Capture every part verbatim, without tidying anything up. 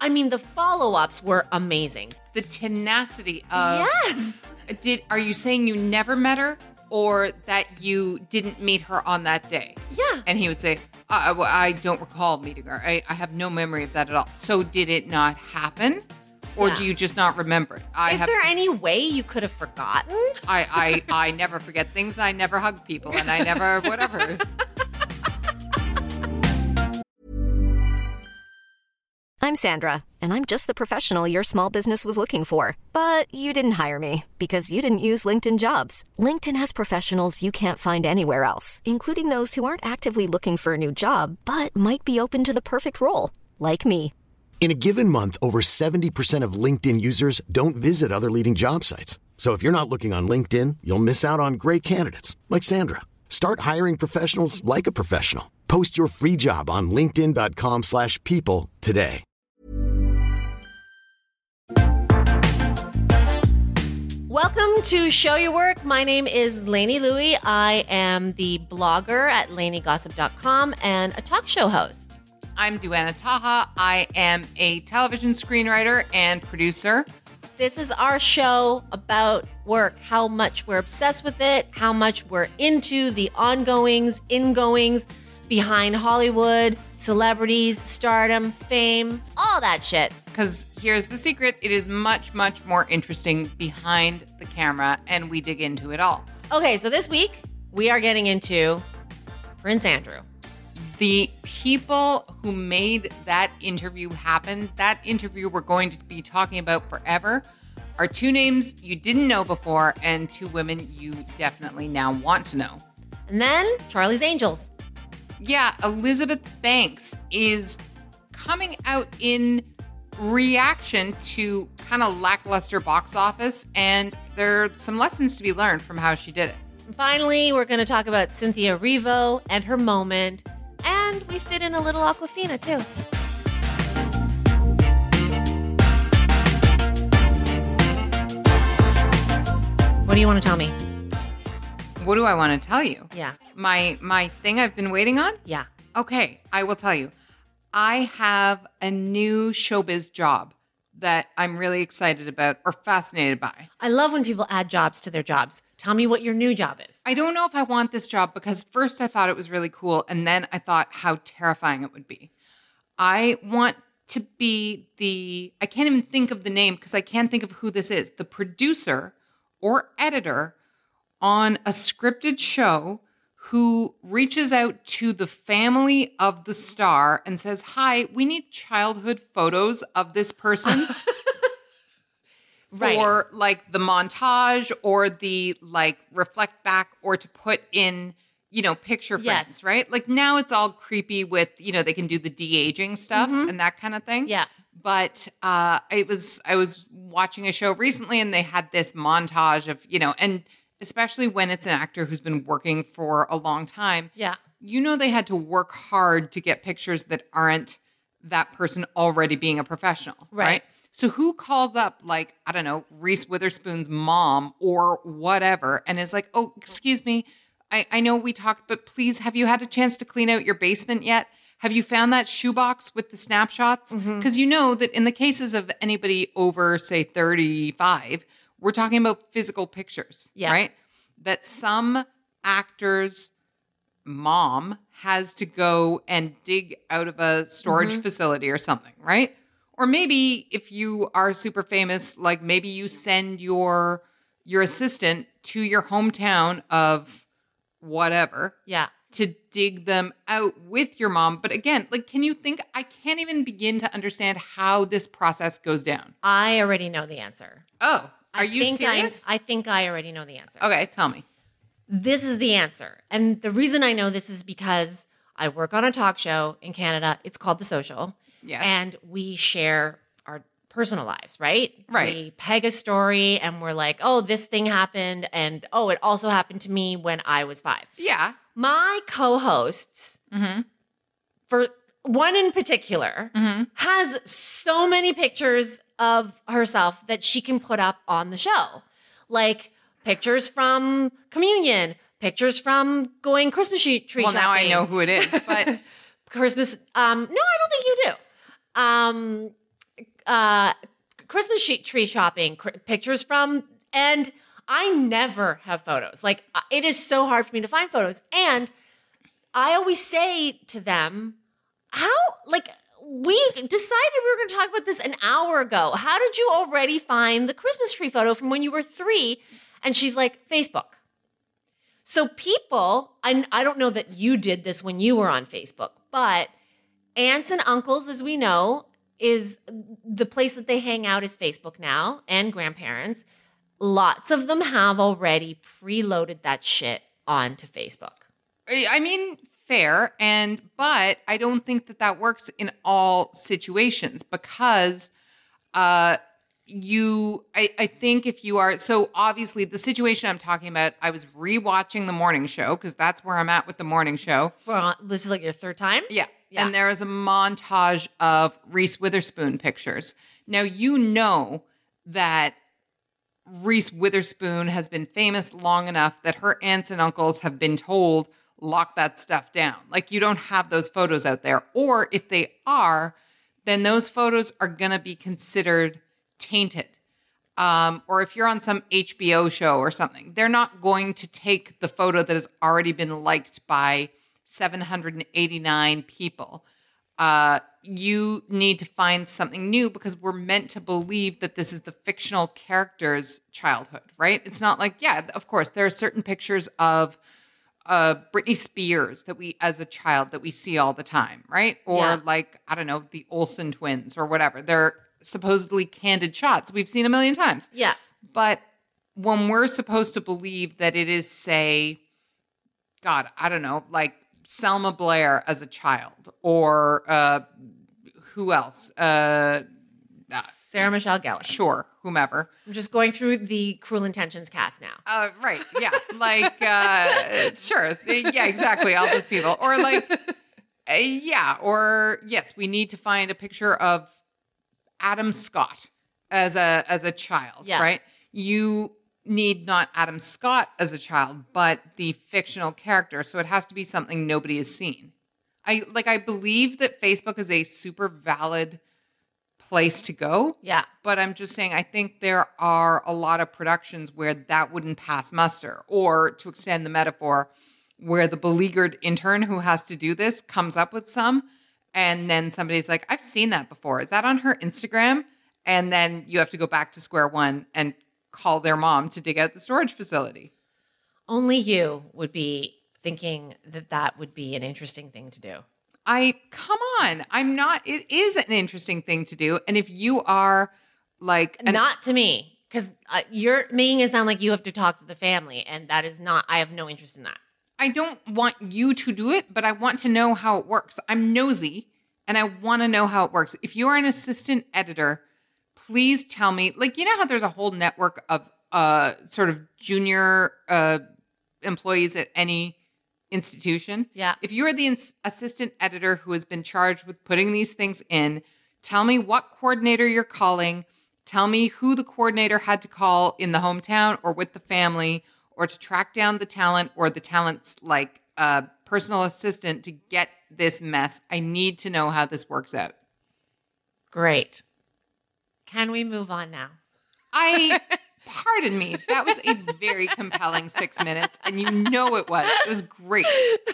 I mean, the follow-ups were amazing. The tenacity of... Yes. Did Are you saying you never met her or that you didn't meet her on that day? Yeah. And he would say, I, I don't recall meeting her. I, I have no memory of that at all. So did it not happen? Or Yeah. do you just not remember it? I Is have, there any way you could have forgotten? I, I, I never forget things. I never hug people and I never whatever. I'm Sandra, and I'm just the professional your small business was looking for. But you didn't hire me because you didn't use LinkedIn Jobs. LinkedIn has professionals you can't find anywhere else, including those who aren't actively looking for a new job, but might be open to the perfect role, like me. In a given month, over seventy percent of LinkedIn users don't visit other leading job sites. So if you're not looking on LinkedIn, you'll miss out on great candidates like Sandra. Start hiring professionals like a professional. Post your free job on linkedin dot com slash people today. Welcome to Show Your Work. My name is Lainey Louie. I am the blogger at lainey gossip dot com and a talk show host. I'm Duana Taha. I am a television screenwriter and producer. This is our show about work, how much we're obsessed with it, how much we're into the ongoings, ingoings behind Hollywood, celebrities, stardom, fame, all that shit. Because here's the secret. It is much, much more interesting behind the camera, and we dig into it all. Okay, so this week, we are getting into Prince Andrew. The people who made that interview happen, that interview we're going to be talking about forever, are two names you didn't know before and two women you definitely now want to know. And then Charlie's Angels. Yeah, Elizabeth Banks is coming out in reaction to kind of lackluster box office, and there are some lessons to be learned from how she did it. And finally, we're going to talk about Cynthia Erivo and her moment, and we fit in a little Aquafina too. What do you want to tell me? What do I want to tell you? Yeah. My my thing I've been waiting on? Yeah. Okay, I will tell you. I have a new showbiz job that I'm really excited about or fascinated by. I love when people add jobs to their jobs. Tell me what your new job is. I don't know if I want this job because first I thought it was really cool and then I thought how terrifying it would be. I want to be the, I can't even think of the name because I can't think of who this is, the producer or editor on a scripted show who reaches out to the family of the star and says, hi, we need childhood photos of this person Right. for like the montage or the like reflect back or to put in, you know, picture frames, Yes. right? Like now it's all creepy with, you know, they can do the de-aging stuff and that kind of thing. Yeah. But uh, it was, I was watching a show recently and they had this montage of, you know, and especially when it's an actor who's been working for a long time. Yeah. You know, they had to work hard to get pictures that aren't that person already being a professional. Right. Right. So who calls up like, I don't know, Reese Witherspoon's mom or whatever and is like, oh, excuse me, I, I know we talked, but please, have you had a chance to clean out your basement yet? Have you found that shoebox with the snapshots? Because you know that in the cases of anybody over, say, thirty-five, we're talking about physical pictures, Yeah. right? That some actor's mom has to go and dig out of a storage facility or something, right? Or maybe if you are super famous, like maybe you send your your assistant to your hometown of whatever Yeah. to dig them out with your mom. But again, like, can you think, I can't even begin to understand how this process goes down. I already know the answer. Oh, are I you think serious? I, I think I already know the answer. Okay, tell me. This is the answer. And the reason I know this is because I work on a talk show in Canada. It's called The Social. Yes. And we share our personal lives, right? Right. We peg a story and we're like, oh, this thing happened. And oh, it also happened to me when I was five. Yeah. My co-hosts, Mm-hmm. for one in particular, Mm-hmm. has so many pictures of herself that she can put up on the show. Like pictures from communion, pictures from going Christmas tree tree Well, shopping. now I know who it is, but Christmas. Um, no, I don't think you do. Um, uh, Christmas she- tree shopping cr- pictures from, and I never have photos. Like, uh, it is so hard for me to find photos. And I always say to them, how, like, we decided we were going to talk about this an hour ago. How did you already find the Christmas tree photo from when you were three? And she's like, Facebook. So people, I, I don't know that you did this when you were on Facebook, but aunts and uncles, as we know, is the place that they hang out is Facebook now, and grandparents. Lots of them have already preloaded that shit onto Facebook. I mean, fair. And, but I don't think that that works in all situations because, uh, you, I, I think if you are, so obviously the situation I'm talking about, I was rewatching the morning show because that's where I'm at with the morning show. For, this is like your third time? Yeah. Yeah. And there is a montage of Reese Witherspoon pictures. Now, you know that Reese Witherspoon has been famous long enough that her aunts and uncles have been told, lock that stuff down. Like, you don't have those photos out there. Or if they are, then those photos are going to be considered tainted. Um, or if you're on some H B O show or something, they're not going to take the photo that has already been liked by seven hundred eighty-nine people. Uh, you need to find something new because we're meant to believe that this is the fictional character's childhood, right? It's not like, yeah, of course, there are certain pictures of uh, Britney Spears that we, as a child, that we see all the time, right? Or Yeah. like, I don't know, the Olsen twins or whatever. They're supposedly candid shots we've seen a million times. Yeah. But when we're supposed to believe that it is, say, God, I don't know, like Selma Blair as a child, or uh, who else? Uh, uh, Sarah Michelle Gellar. sure, whomever. I'm just going through the Cruel Intentions cast now. Uh, right, yeah, like, uh, sure, yeah, exactly, all those people. Or like, uh, yeah, or yes, we need to find a picture of Adam Scott as a as a child, Yeah. right? You need not Adam Scott as a child, but the fictional character. So it has to be something nobody has seen. I like I believe that Facebook is a super valid place to go. Yeah. But I'm just saying, I think there are a lot of productions where that wouldn't pass muster. Or to extend the metaphor, where the beleaguered intern who has to do this comes up with some, and then somebody's like, I've seen that before. Is that on her Instagram? And then you have to go back to square one and call their mom to dig out the storage facility. Only you would be thinking that that would be an interesting thing to do. I, come on, I'm not, it is an interesting thing to do. And if you are like, an, Not to me, because uh, you're making it sound like you have to talk to the family, and that is not, I have no interest in that. I don't want you to do it, but I want to know how it works. I'm nosy and I want to know how it works. If you're an assistant editor, please tell me, like, you know how there's a whole network of uh, sort of junior uh, employees at any institution? Yeah. If you're the ins- assistant editor who has been charged with putting these things in, tell me what coordinator you're calling. Tell me who the coordinator had to call in the hometown or with the family, or to track down the talent or the talent's like uh, personal assistant to get this mess. I need to know how this works out. Great. Can we move on now? I, pardon me, that was a very compelling six minutes, and you know it was. It was great.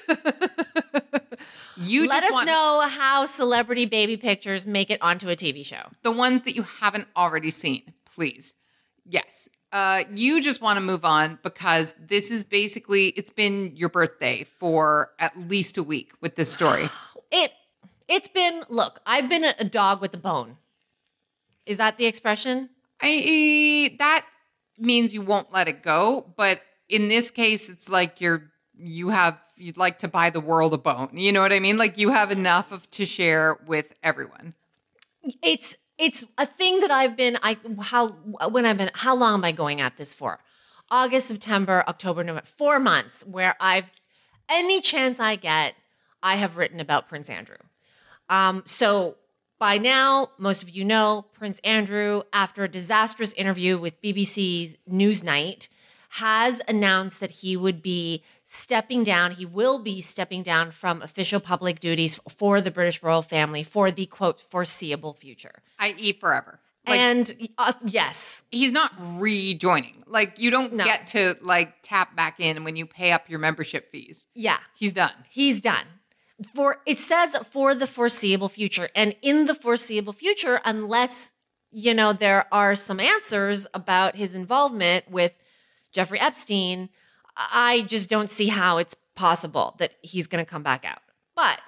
You Let just us want know how celebrity baby pictures make it onto a T V show. the ones that you haven't already seen, please. Yes. Uh, you just want to move on because this is basically, it's been your birthday for at least a week with this story. It, it's been, look, I've been a, a dog with a bone. Is that the expression? I that means you won't let it go, but in this case, it's like you're you have you'd like to buy the world a bone. You know what I mean? Like you have enough of to share with everyone. It's it's a thing that I've been I how when I've been how long am I going at this for? August, September, October, November, four months where I've any chance I get, I have written about Prince Andrew. Um, so by now, most of you know Prince Andrew, after a disastrous interview with B B C's Newsnight, has announced that he would be stepping down. He will be stepping down from official public duties for the British royal family for the, quote, foreseeable future. that is forever. Like, and uh, yes. he's not rejoining. Like, you don't No. get to, like, tap back in when you pay up your membership fees. Yeah. He's done. He's done. For it says for the foreseeable future. And in the foreseeable future, unless, you know, there are some answers about his involvement with Jeffrey Epstein, I just don't see how it's possible that he's going to come back out. But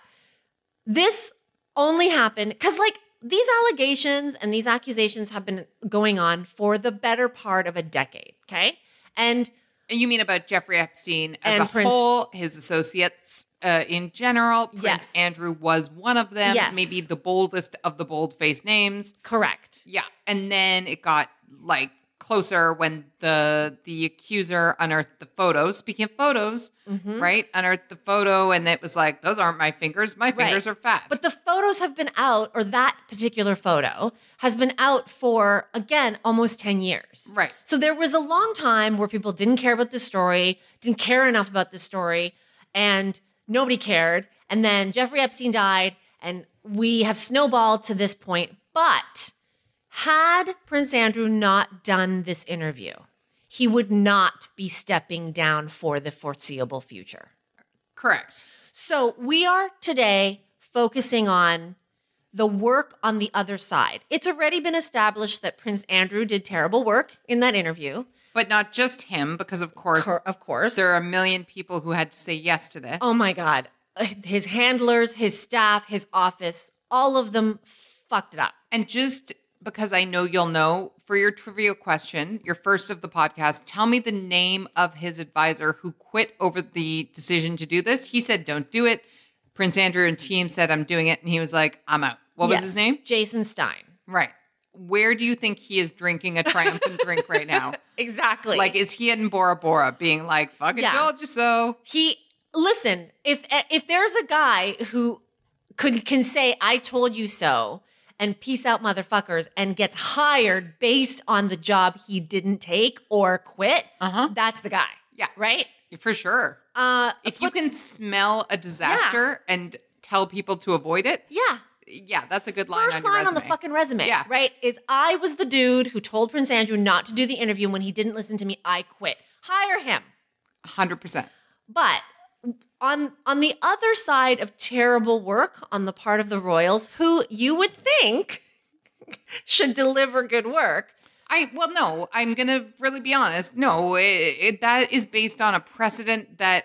this only happened because, like, these allegations and these accusations have been going on for the better part of a decade, okay? And You mean about Jeffrey Epstein as And a Prince- whole, his associates uh, in general? Prince Yes. Andrew was one of them, Yes. maybe the boldest of the bold-faced names. correct. Yeah, and then it got like closer when the the accuser unearthed the photos. Speaking of photos, Mhm. right? Unearthed the photo, and it was like, those aren't my fingers. My fingers Right. are fat. But the photos have been out, or that particular photo has been out for, again, almost ten years. Right. So there was a long time where people didn't care about this story, didn't care enough about this story, and nobody cared. And then Jeffrey Epstein died, and we have snowballed to this point. But had Prince Andrew not done this interview, he would not be stepping down for the foreseeable future. Correct. So we are today focusing on the work on the other side. It's already been established that Prince Andrew did terrible work in that interview. But not just him, because of course, Cor- Of course. there are a million people who had to say yes to this. Oh my God. His handlers, his staff, his office, all of them fucked it up. And just because I know you'll know, for your trivia question, your first of the podcast, tell me the name of his advisor who quit over the decision to do this. He said, don't do it. Prince Andrew and team said, I'm doing it. And he was like, I'm out. What Yes, was his name? Jason Stein. Right. Where do you think he is drinking a triumphant drink right now? Exactly. Like, is he in Bora Bora being like, fucking Yeah. told you so? He listen, if if there's a guy who could can say I told you so and peace out motherfuckers and gets hired based on the job he didn't take or quit, Uh-huh. that's the guy. Yeah. Right? For sure. Uh If you can smell a disaster and tell people to avoid it, yeah. yeah, that's a good line First on your line on the resume. fucking resume, Yeah. right? Is I was the dude who told Prince Andrew not to do the interview when he didn't listen to me. I quit. Hire him. one hundred percent. But on on the other side of terrible work on the part of the royals, who you would think should deliver good work, I well, no, I'm gonna really be honest. No, it, it, that is based on a precedent that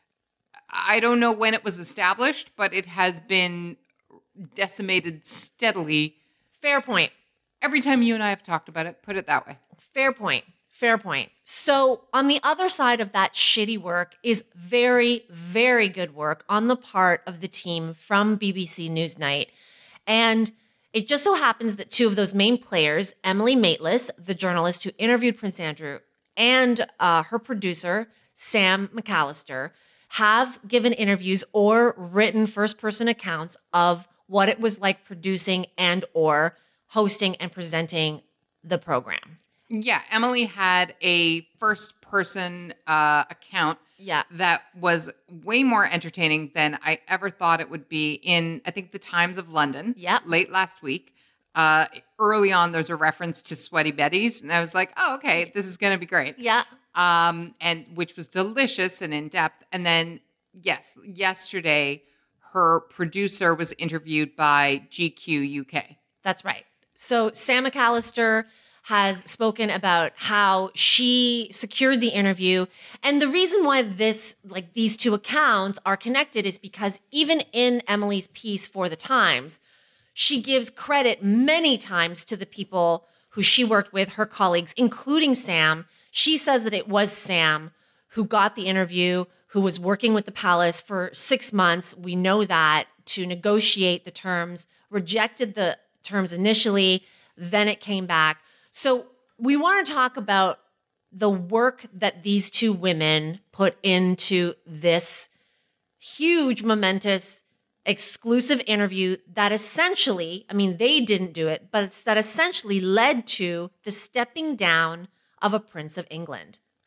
I don't know when it was established, but it has been decimated steadily fair point. every time you and I have talked about it. Put it that way. Fair point. Fair point. So, on the other side of that shitty work is very, very good work on the part of the team from B B C Newsnight. And it just so happens that two of those main players, Emily Maitlis, the journalist who interviewed Prince Andrew, and uh, her producer, Sam McAllister, have given interviews or written first-person accounts of what it was like producing and or hosting and presenting the program. Yeah, Emily had a first person uh, account Yeah. that was way more entertaining than I ever thought it would be in, I think, the Times of London Yep. late last week. Uh, early on, there's a reference to Sweaty Betty's, and I was like, oh, okay, this is going to be great. Yeah. Um, and which was delicious and in depth. And then, yes, yesterday, her producer was interviewed by G Q U K. That's right. So Sam McAllister has spoken about how she secured the interview. And the reason why this, like these two accounts are connected is because even in Emily's piece for the Times, she gives credit many times to the people who she worked with, her colleagues, including Sam. She says that it was Sam who got the interview, who was working with the palace for six months. We know that, to negotiate the terms, rejected the terms initially, then it came back. So we want to talk about the work that these two women put into this huge, momentous, exclusive interview that essentially, I mean, they didn't do it, but it's that essentially led to the stepping down of a Prince of England.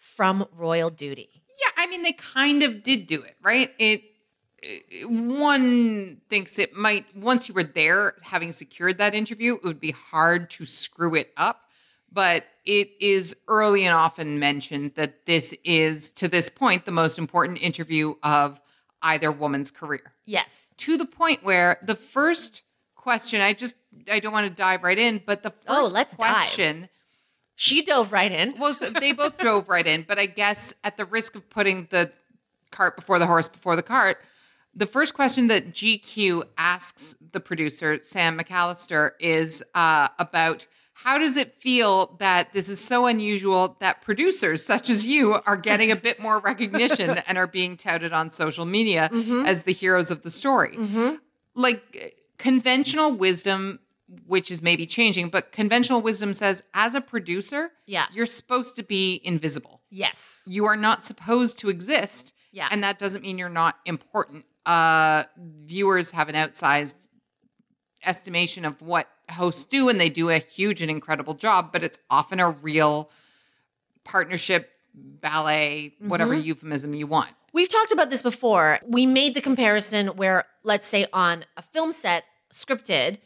from royal duty. Yeah, I mean, they kind of did do it, right? It, it one thinks it might, once you were there, having secured that interview, it would be hard to screw it up. But it is early and often mentioned that this is, to this point, the most important interview of either woman's career. Yes. To the point where the first question, I just, I don't want to dive right in, but the first Oh, let's question. dive. She dove right in. Well, so they both drove right in, but I guess at the risk of putting the cart before the horse before the cart, the first question that G Q asks the producer, Sam McAllister, is uh, about how does it feel that this is so unusual that producers such as you are getting a bit more recognition and are being touted on social media mm-hmm. as the heroes of the story? Mm-hmm. Like conventional wisdom, which is maybe changing, but conventional wisdom says as a producer, yeah. you're supposed to be invisible. Yes. You are not supposed to exist. Yeah. And that doesn't mean you're not important. Uh, viewers have an outsized estimation of what hosts do, and they do a huge and incredible job, but it's often a real partnership, ballet, mm-hmm. whatever euphemism you want. We've talked about this before. We made the comparison where, let's say on a film set, scripted,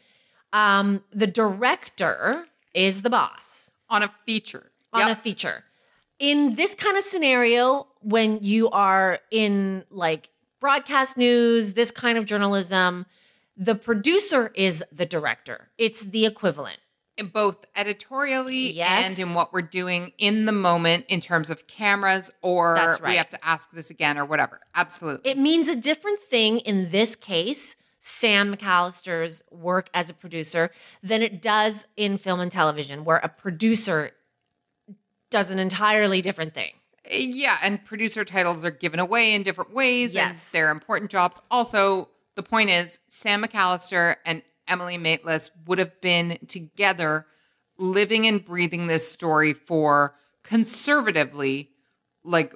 um, the director is the boss. On a feature. On yep. a feature. In this kind of scenario, when you are in like broadcast news, this kind of journalism, the producer is the director. It's the equivalent. In both editorially yes. and in what we're doing in the moment in terms of cameras or That's right. we have to ask this again or whatever. Absolutely. It means a different thing in this case, Sam McAllister's work as a producer, than it does in film and television, where a producer does an entirely different thing. Yeah, and producer titles are given away in different ways, yes. and they're important jobs. Also, the point is, Sam McAllister and Emily Maitlis would have been together living and breathing this story for conservatively, like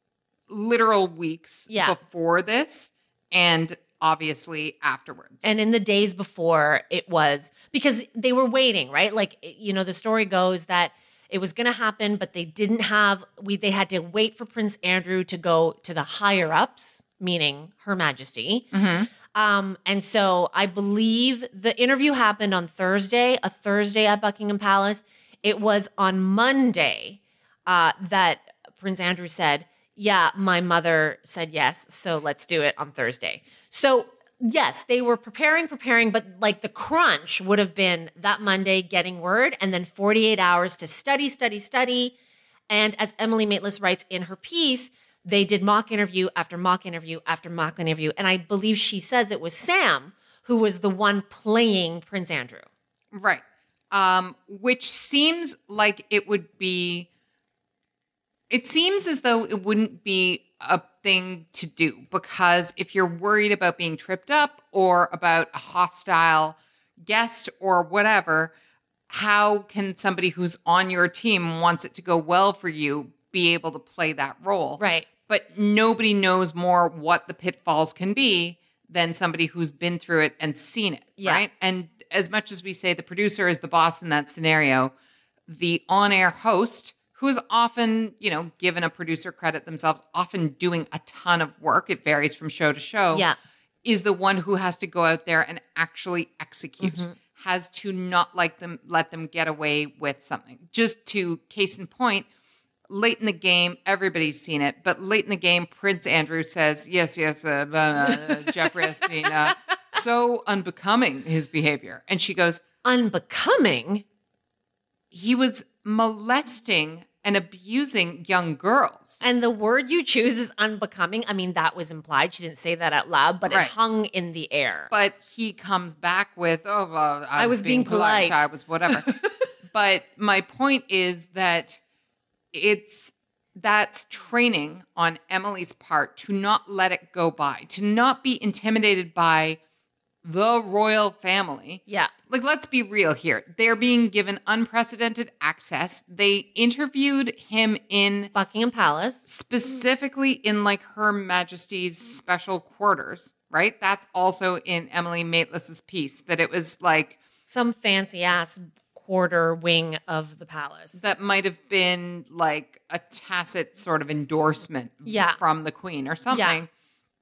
literal weeks yeah. before this and obviously afterwards. And in the days before it was, because they were waiting, right? Like, you know, the story goes that it was going to happen, but they didn't have, we they had to wait for Prince Andrew to go to the higher ups, meaning Her Majesty. Mm-hmm. Um, and so I believe the interview happened on Thursday, a Thursday at Buckingham Palace. It was on Monday uh, that Prince Andrew said, yeah, my mother said yes, so let's do it on Thursday. So yes, they were preparing, preparing, but like the crunch would have been that Monday getting word and then forty-eight hours to study, study, study. And as Emily Maitlis writes in her piece, they did mock interview after mock interview after mock interview. And I believe she says it was Sam who was the one playing Prince Andrew. Right. Um, which seems like it would be, it seems as though it wouldn't be a thing to do, because if you're worried about being tripped up or about a hostile guest or whatever, how can somebody who's on your team wants it to go well for you be able to play that role? Right. But nobody knows more what the pitfalls can be than somebody who's been through it and seen it, yeah. right? And as much as we say the producer is the boss in that scenario, the on-air host, who is often, you know, given a producer credit themselves, often doing a ton of work, it varies from show to show, yeah. is the one who has to go out there and actually execute, mm-hmm. has to not like them, let them get away with something. Just to case in point, late in the game, everybody's seen it, but late in the game, Prince Andrew says, yes, yes, uh, uh, uh, Jeffrey Epstein, uh, so unbecoming his behavior. And she goes, unbecoming? He was molesting and abusing young girls. And the word you choose is unbecoming. I mean, that was implied. She didn't say that out loud, but right. it hung in the air. But he comes back with, oh, well, I, I was, was being, being polite. polite. I was whatever. But my point is that it's that's training on Emily's part to not let it go by, to not be intimidated by the royal family. Yeah. Like, let's be real here. They're being given unprecedented access. They interviewed him in Buckingham Palace, specifically in like Her Majesty's special quarters, right? That's also in Emily Maitlis's piece, that it was like some fancy ass quarter wing of the palace. That might have been like a tacit sort of endorsement Yeah. from the queen or something. Yeah.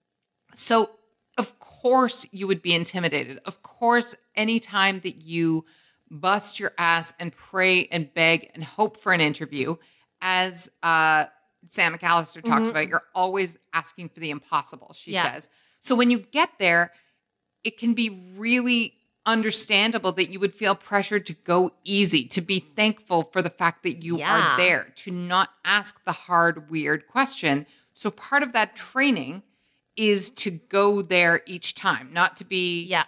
So, of course, you would be intimidated. Of course, anytime that you bust your ass and pray and beg and hope for an interview, as uh, Sam McAllister talks Mm-hmm. about, you're always asking for the impossible, she Yeah. says. So when you get there, it can be really understandable that you would feel pressured to go easy, to be thankful for the fact that you Yeah. are there, to not ask the hard, weird question. So part of that training is to go there each time, not to be Yeah.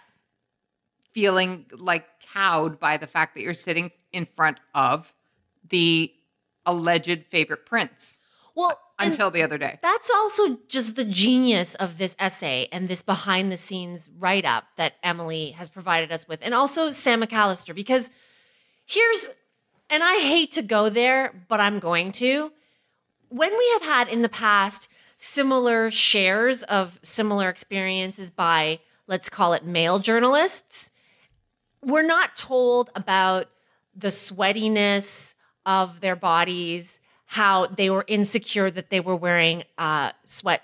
feeling like cowed by the fact that you're sitting in front of the alleged favorite prince Well, and until the other day. that's also just the genius of this essay and this behind the scenes write up that Emily has provided us with, and also Sam McAllister, because here's, and I hate to go there, but I'm going to. When we have had in the past similar shares of similar experiences by, let's call it male journalists, we're not told about the sweatiness of their bodies, how they were insecure that they were wearing uh, sweat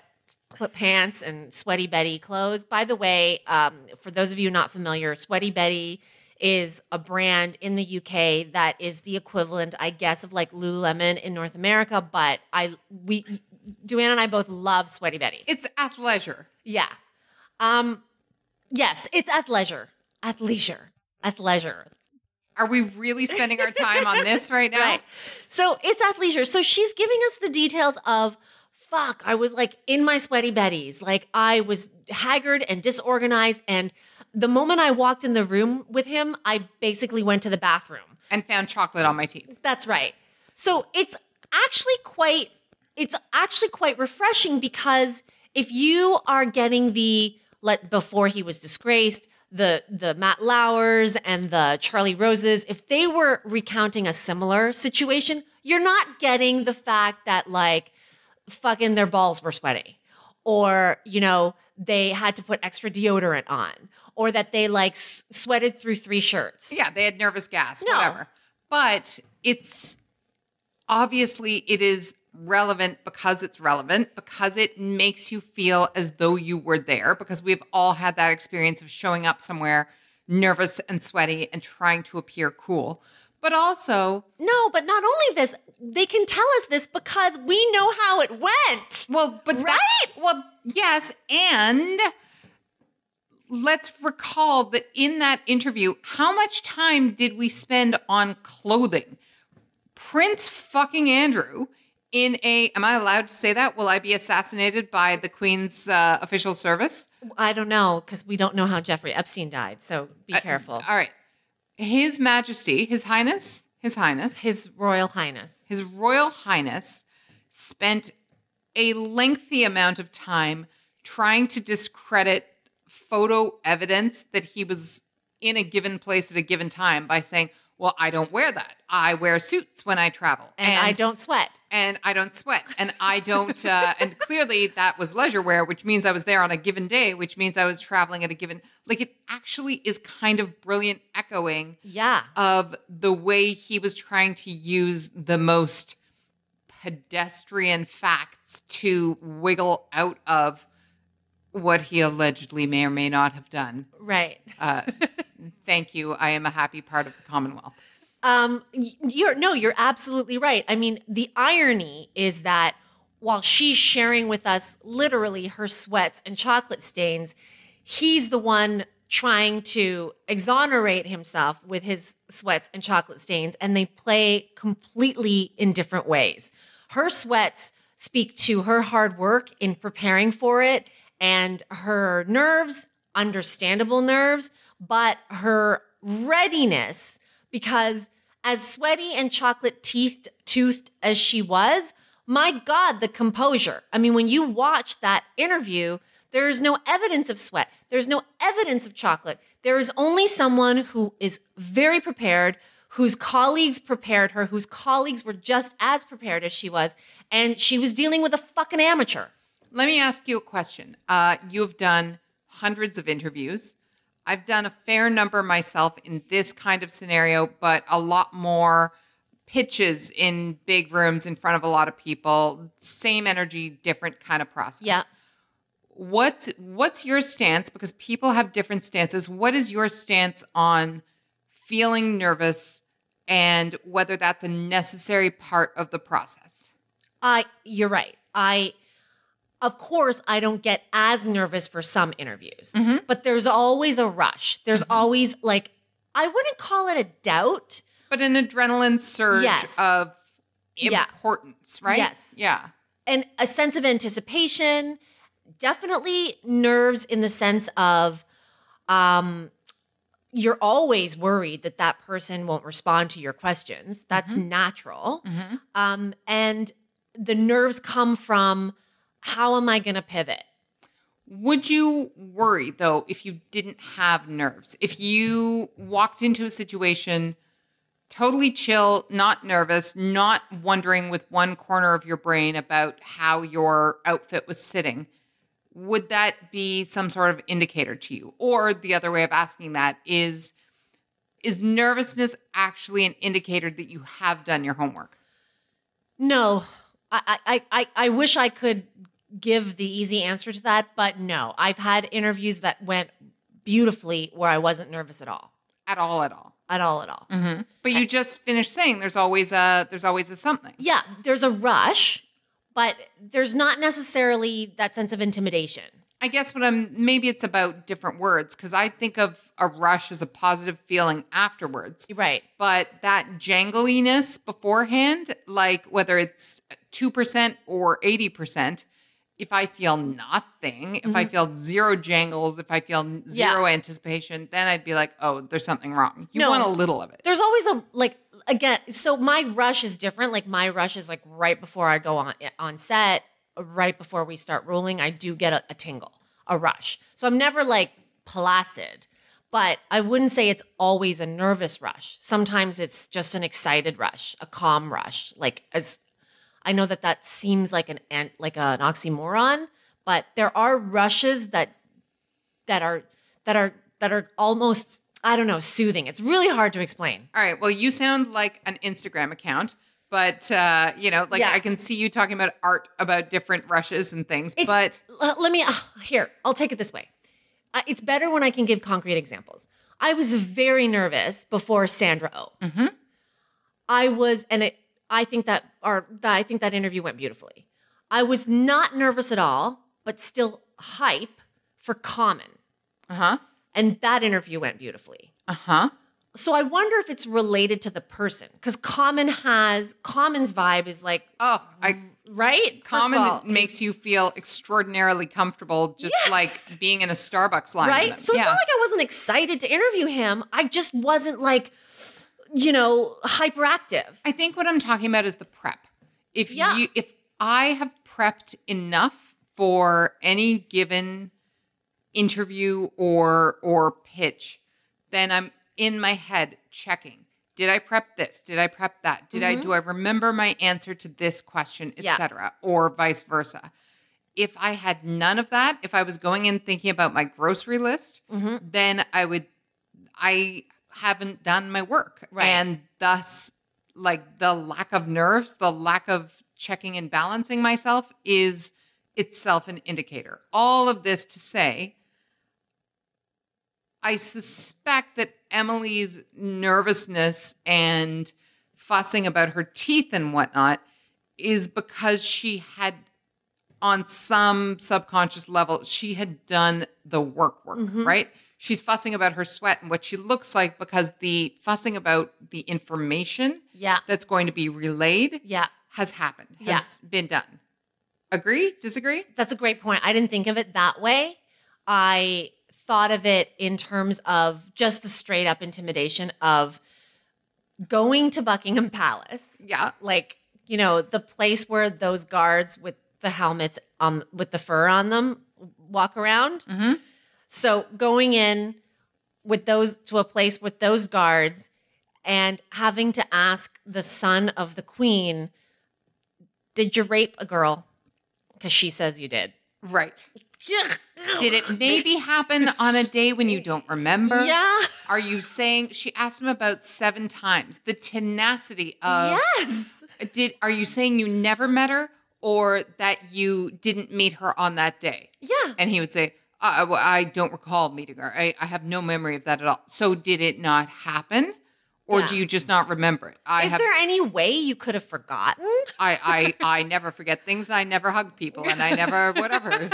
pants and Sweaty Betty clothes. By the way, um, for those of you not familiar, Sweaty Betty is a brand in the U K that is the equivalent, I guess, of like Lululemon in North America. But I, we, Duane and I both love Sweaty Betty. It's athleisure. Yeah. Um, yes, it's athleisure. Athleisure. Athleisure. Are we really spending our time on this right now? Right. So it's athleisure. So she's giving us the details of, fuck, I was like in my Sweaty Betties. Like I was haggard and disorganized. And the moment I walked in the room with him, I basically went to the bathroom. And found chocolate on my teeth. That's right. So it's actually quite, it's actually quite refreshing, because if you are getting the, let before he was disgraced, the the Matt Lauers and the Charlie Roses, if they were recounting a similar situation, you're not getting the fact that like fucking their balls were sweaty, or, you know, they had to put extra deodorant on, or that they like s- sweated through three shirts. Yeah, they had nervous gas, No. whatever. But it's obviously it is relevant because it's relevant, because it makes you feel as though you were there, because we've all had that experience of showing up somewhere nervous and sweaty and trying to appear cool. But also, No, but not only this, they can tell us this because we know how it went. well, but that- Right? well, yes, and let's recall that in that interview, how much time did we spend on clothing? Prince fucking Andrew in a, am I allowed to say that? Will I be assassinated by the Queen's uh, official service? I don't know, because we don't know how Jeffrey Epstein died, so be Uh, careful. all right. His Majesty, His Highness, His Highness, His Royal Highness. His Royal Highness spent a lengthy amount of time trying to discredit photo evidence that he was in a given place at a given time by saying, well, I don't wear that. I wear suits when I travel. And, I don't sweat. And I don't sweat. And I don't, uh, and clearly that was leisure wear, which means I was there on a given day, which means I was traveling at a given, like it actually is kind of brilliant echoing Yeah. of the way he was trying to use the most pedestrian facts to wiggle out of what he allegedly may or may not have done. Right. Uh, thank you. I am a happy part of the Commonwealth. Um, y- you're no, you're absolutely right. I mean, the irony is that while she's sharing with us literally her sweats and chocolate stains, he's the one trying to exonerate himself with his sweats and chocolate stains, and they play completely in different ways. Her sweats speak to her hard work in preparing for it, and her nerves, understandable nerves, but her readiness, because as sweaty and chocolate teethed, toothed as she was, my God, the composure. I mean, when you watch that interview, there is no evidence of sweat. There's no evidence of chocolate. There is only someone who is very prepared, whose colleagues prepared her, whose colleagues were just as prepared as she was, and she was dealing with a fucking amateur. Let me ask you a question. Uh, you have done hundreds of interviews. I've done a fair number myself in this kind of scenario, but a lot more pitches in big rooms in front of a lot of people. Same energy, different kind of process. Yeah. What's what's your stance? Because people have different stances. What is your stance on feeling nervous and whether that's a necessary part of the process? I, you're right. I, of course, I don't get as nervous for some interviews, Mm-hmm. but there's always a rush. There's always like, I wouldn't call it a doubt. But an adrenaline surge Yes. of Yeah. importance, right? Yes. Yeah. And a sense of anticipation, definitely nerves in the sense of um, you're always worried that that person won't respond to your questions. That's Mm-hmm. natural. Um, and the nerves come from how am I going to pivot? Would you worry, though, if you didn't have nerves? If you walked into a situation totally chill, not nervous, not wondering with one corner of your brain about how your outfit was sitting, would that be some sort of indicator to you? Or the other way of asking that is, is nervousness actually an indicator that you have done your homework? No, I, I, I, I wish I could give the easy answer to that, but no. I've had interviews that went beautifully where I wasn't nervous at all. At all, at all. At all, at all. Mm-hmm. But you just finished saying there's always a there's always a something. Yeah, there's a rush, but there's not necessarily that sense of intimidation. I guess what I'm maybe it's about different words because I think of a rush as a positive feeling afterwards. Right. But that jangliness beforehand, like whether it's two percent or eighty percent, if I feel nothing, if I feel zero jangles, if I feel zero Yeah. anticipation, then I'd be like, oh, there's something wrong. You No. want a little of it. There's always a, like, again, so my rush is different. Like, my rush is like right before I go on on set, right before we start rolling, I do get a, a tingle, a rush. So I'm never like placid, but I wouldn't say it's always a nervous rush. Sometimes it's just an excited rush, a calm rush. Like, as I know that that seems like an an- like an oxymoron, but there are rushes that that are that are that are almost, I don't know, soothing. It's really hard to explain. All right. Well, you sound like an Instagram account, but uh, you know, like Yeah. I can see you talking about art, about different rushes and things. It's, but l- let me uh, here. I'll take it this way. Uh, it's better when I can give concrete examples. I was very nervous before Sandra Oh. Mhm. I was, and it. I think that our. That, I think that interview went beautifully. I was not nervous at all, but still hype for Common, uh huh, and that interview went beautifully. uh huh. So I wonder if it's related to the person, because Common has Common's vibe is like, Oh, I right. First of Common all, makes you feel extraordinarily comfortable, just Yes. like being in a Starbucks line. with right? them. So it's Yeah. not like I wasn't excited to interview him. I just wasn't like, you know, hyperactive. I think what I'm talking about is the prep. If Yeah. you, if I have prepped enough for any given interview or or pitch, then I'm in my head checking. Did I prep this? Did I prep that? Did I do I remember my answer to this question, et Yeah. cetera, or vice versa? If I had none of that, if I was going in thinking about my grocery list, Mm-hmm. then I would I haven't done my work. Right. And thus like the lack of nerves, the lack of checking and balancing myself is itself an indicator. All of this to say, I suspect that Emily's nervousness and fussing about her teeth and whatnot is because she had, on some subconscious level, she had done the work work, Mm-hmm. right? She's fussing about her sweat and what she looks like because the fussing about the information Yeah. that's going to be relayed Yeah. has happened, Yeah. has been done. Agree? Disagree? That's a great point. I didn't think of it that way. I thought of it in terms of just the straight up intimidation of going to Buckingham Palace. Yeah. Like, you know, the place where those guards with the helmets on with the fur on them walk around. Mm-hmm. So going in with those to a place with those guards and having to ask the son of the queen, did you rape a girl? Because she says you did. Right. Did it maybe happen on a day when you don't remember? Yeah. Are you saying she asked him about seven times? The tenacity of Yes. Did are you saying you never met her or that you didn't meet her on that day? Yeah. And he would say, I, well, I don't recall meeting her. I, I have no memory of that at all. So did it not happen? Or Yeah. do you just not remember it? I Is have, there any way you could have forgotten? I, I, I never forget things. I never hug people and I never whatever.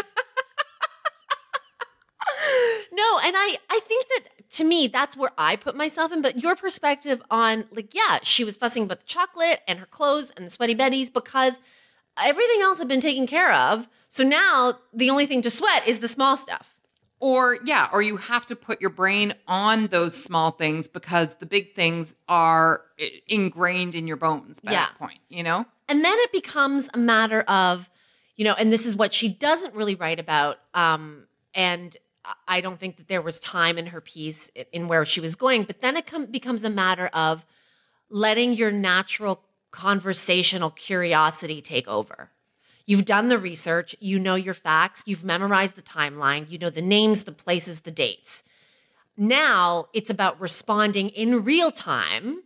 No, and I, I think that to me, that's where I put myself in. But your perspective on, like, yeah, she was fussing about the chocolate and her clothes and the sweaty betties because everything else had been taken care of. So now the only thing to sweat is the small stuff. Or, yeah, or you have to put your brain on those small things because the big things are i- ingrained in your bones by Yeah. that point, you know? And then it becomes a matter of, you know, and this is what she doesn't really write about. Um, and I don't think that there was time in her piece in where she was going. But then it com- becomes a matter of letting your natural conversational curiosity take over. You've done the research, you know your facts, you've memorized the timeline, you know the names, the places, the dates. Now it's about responding in real time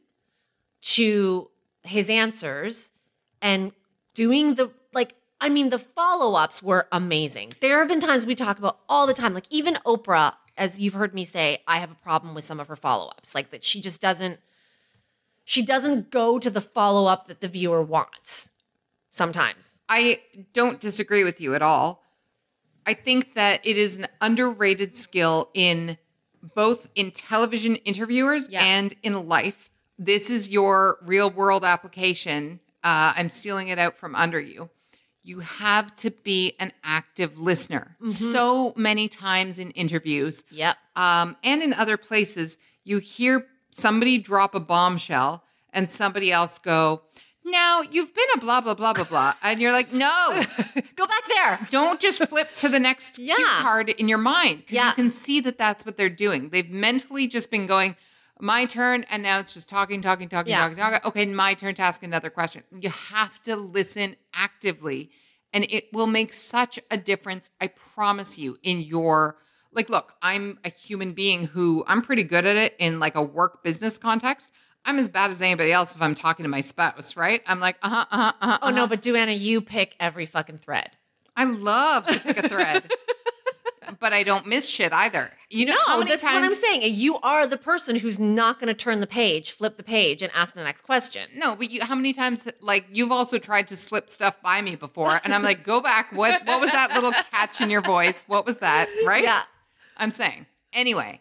to his answers and doing the, like, I mean, the follow-ups were amazing. There have been times we talk about all the time, like even Oprah, as you've heard me say, I have a problem with some of her follow-ups, like that she just doesn't, she doesn't go to the follow-up that the viewer wants sometimes. I don't disagree with you at all. I think that it is an underrated skill in both in television interviewers Yeah. and in life. This is your real world application. Uh, I'm stealing it out from under you. You have to be an active listener. So many times in interviews Yep. um, and in other places, you hear somebody drop a bombshell and somebody else go, now you've been a blah, blah, blah, blah, blah. And you're like, no, Go back there. don't just flip to the next cue Yeah. card in your mind. Because Yeah. you can see that that's what they're doing. They've mentally just been going, my turn. And now it's just talking, talking, talking, Yeah. talking, talking. Okay, my turn to ask another question. You have to listen actively. And it will make such a difference, I promise you, in your, like, look, I'm a human being who I'm pretty good at it in like a work business context. I'm as bad as anybody else if I'm talking to my spouse, right? I'm like, uh-huh, uh-huh, uh-huh. Oh, no, but Duanna, you pick every fucking thread. I love to pick a thread, but I don't miss shit either. You know how No, many that's times? what I'm saying. You are the person who's not going to turn the page, flip the page, and ask the next question. No, but you, how many times, like, you've also tried to slip stuff by me before, and I'm like, go back. What, what was that little catch in your voice? What was that? Right? Yeah. I'm saying. Anyway,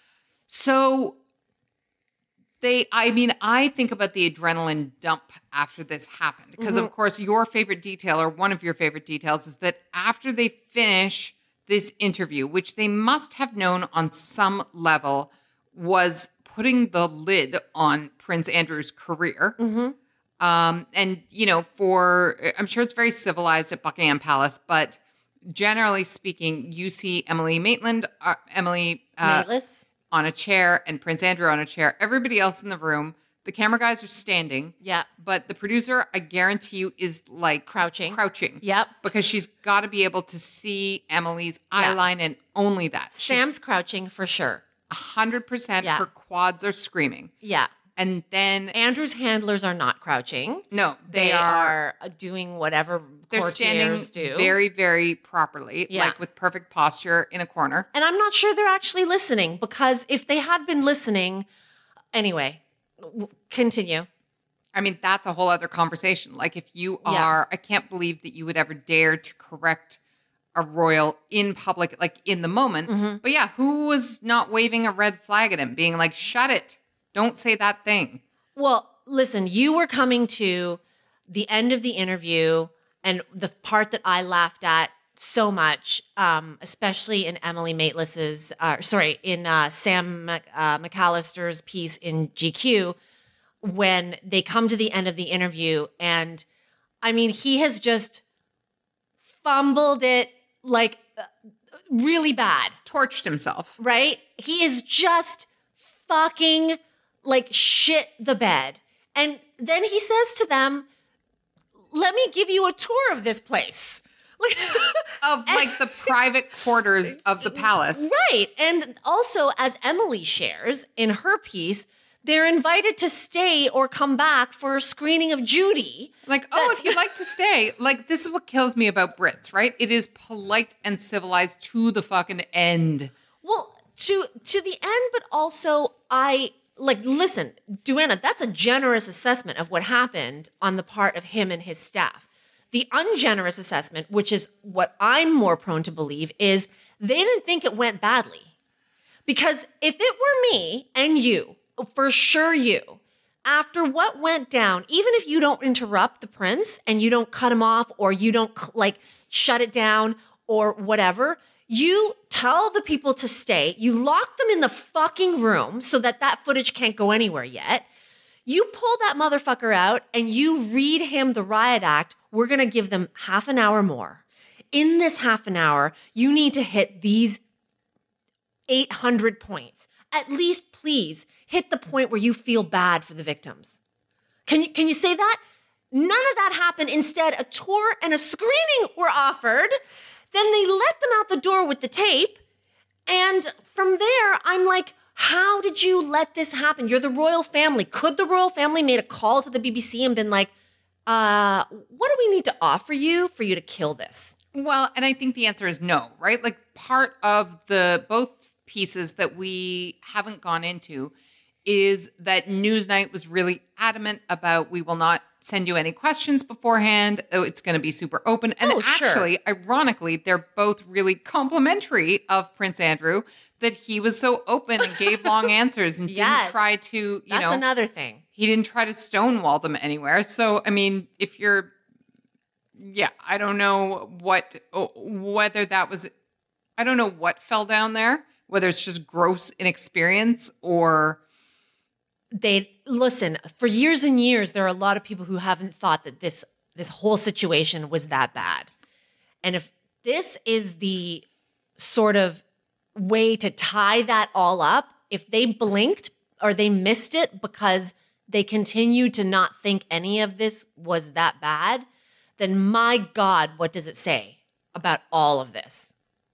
so they, I mean, I think about the adrenaline dump after this happened because, Mm-hmm. of course, your favorite detail or one of your favorite details is that after they finish this interview, which they must have known on some level was putting the lid on Prince Andrew's career. Mm-hmm. Um, and, you know, for, I'm sure it's very civilized at Buckingham Palace, but generally speaking, you see Emily Maitland, uh, Emily uh, Maitless? on a chair and Prince Andrew on a chair. Everybody else in the room, the camera guys are standing. Yeah. But the producer, I guarantee you, is like Crouching. Crouching. Yep. Because she's got to be able to see Emily's eye Yeah. line and only that. She- Sam's crouching for sure. one hundred percent Yeah. her quads are screaming. Yeah. And then, Andrew's handlers are not crouching. no, they, They, are, are, doing whatever they're standing courtiers do. very, very properly, Yeah. like with perfect posture in a corner. And I'm not sure they're actually listening because if they had been listening, anyway, w- continue. I mean, that's a whole other conversation. Like if you Yeah. are, I can't believe that you would ever dare to correct a royal in public, like in the moment. Mm-hmm. But yeah, who was not waving a red flag at him, being like, shut it. Don't say that thing. Well, listen, you were coming to the end of the interview, and the part that I laughed at so much, um, especially in Emily Maitless's, uh, sorry, in uh, Sam Mc- uh, McAllister's piece in G Q, when they come to the end of the interview, and I mean, he has just fumbled it like uh, really bad. Torched himself. Right? He is just fucking like shit the bed. And then he says to them, let me give you a tour of this place. Like, of like the private quarters of the palace. Right. And also, as Emily shares in her piece, they're invited to stay or come back for a screening of Judy. Like, oh, That's- if you'd like to stay. Like, this is what kills me about Brits, right? It is polite and civilized to the fucking end. Well, to to the end, but also I like listen, Duana, that's a generous assessment of what happened on the part of him and his staff. The ungenerous assessment, which is what I'm more prone to believe, is they didn't think it went badly. Because if it were me and you, for sure you, after what went down, even if you don't interrupt the prince and you don't cut him off or you don't like shut it down or whatever, you tell the people to stay. You lock them in the fucking room so that that footage can't go anywhere yet. You pull that motherfucker out and you read him the riot act. We're going to give them half an hour more. In this half an hour, you need to hit these eight hundred points. At least, please, hit the point where you feel bad for the victims. Can you, can you say that? None of that happened. Instead, a tour and a screening were offered. Then they let them out the door with the tape. And from there, I'm like, how did you let this happen? You're the royal family. Could the royal family made a call to the B B C and been like, uh, what do we need to offer you for you to kill this? Well, and I think the answer is no, right? Like part of the both pieces that we haven't gone into is that Newsnight was really adamant about we will not send you any questions beforehand. Oh, it's going to be super open. And oh, actually, sure. ironically, they're both really complimentary of Prince Andrew that he was so open and gave long answers and yes. didn't try to, you That's know. That's another thing. He didn't try to stonewall them anywhere. So, I mean, if you're, yeah, I don't know what, whether that was, I don't know what fell down there, whether it's just gross inexperience or. They, listen, for years and years, there are a lot of people who haven't thought that this, this whole situation was that bad. And if this is the sort of way to tie that all up, if they blinked or they missed it because they continued to not think any of this was that bad, then my God, what does it say about all of this?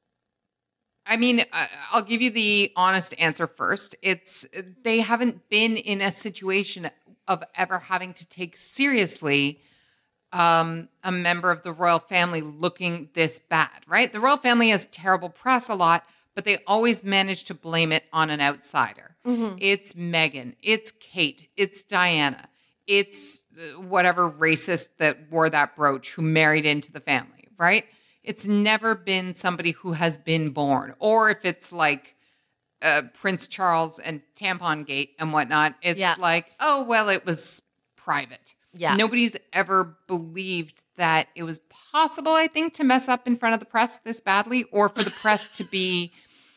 I mean, I'll give you the honest answer first. It's they haven't been in a situation of ever having to take seriously um, a member of the royal family looking this bad, right? The royal family has terrible press a lot, but they always manage to blame it on an outsider. Mm-hmm. It's Meghan, it's Kate, it's Diana, it's whatever racist that wore that brooch who married into the family, right? It's never been somebody who has been born. Or if it's like uh, Prince Charles and Tampon Gate and whatnot, it's yeah. like, oh, well, it was private. Yeah. Nobody's ever believed that it was possible, I think, to mess up in front of the press this badly or for the press to be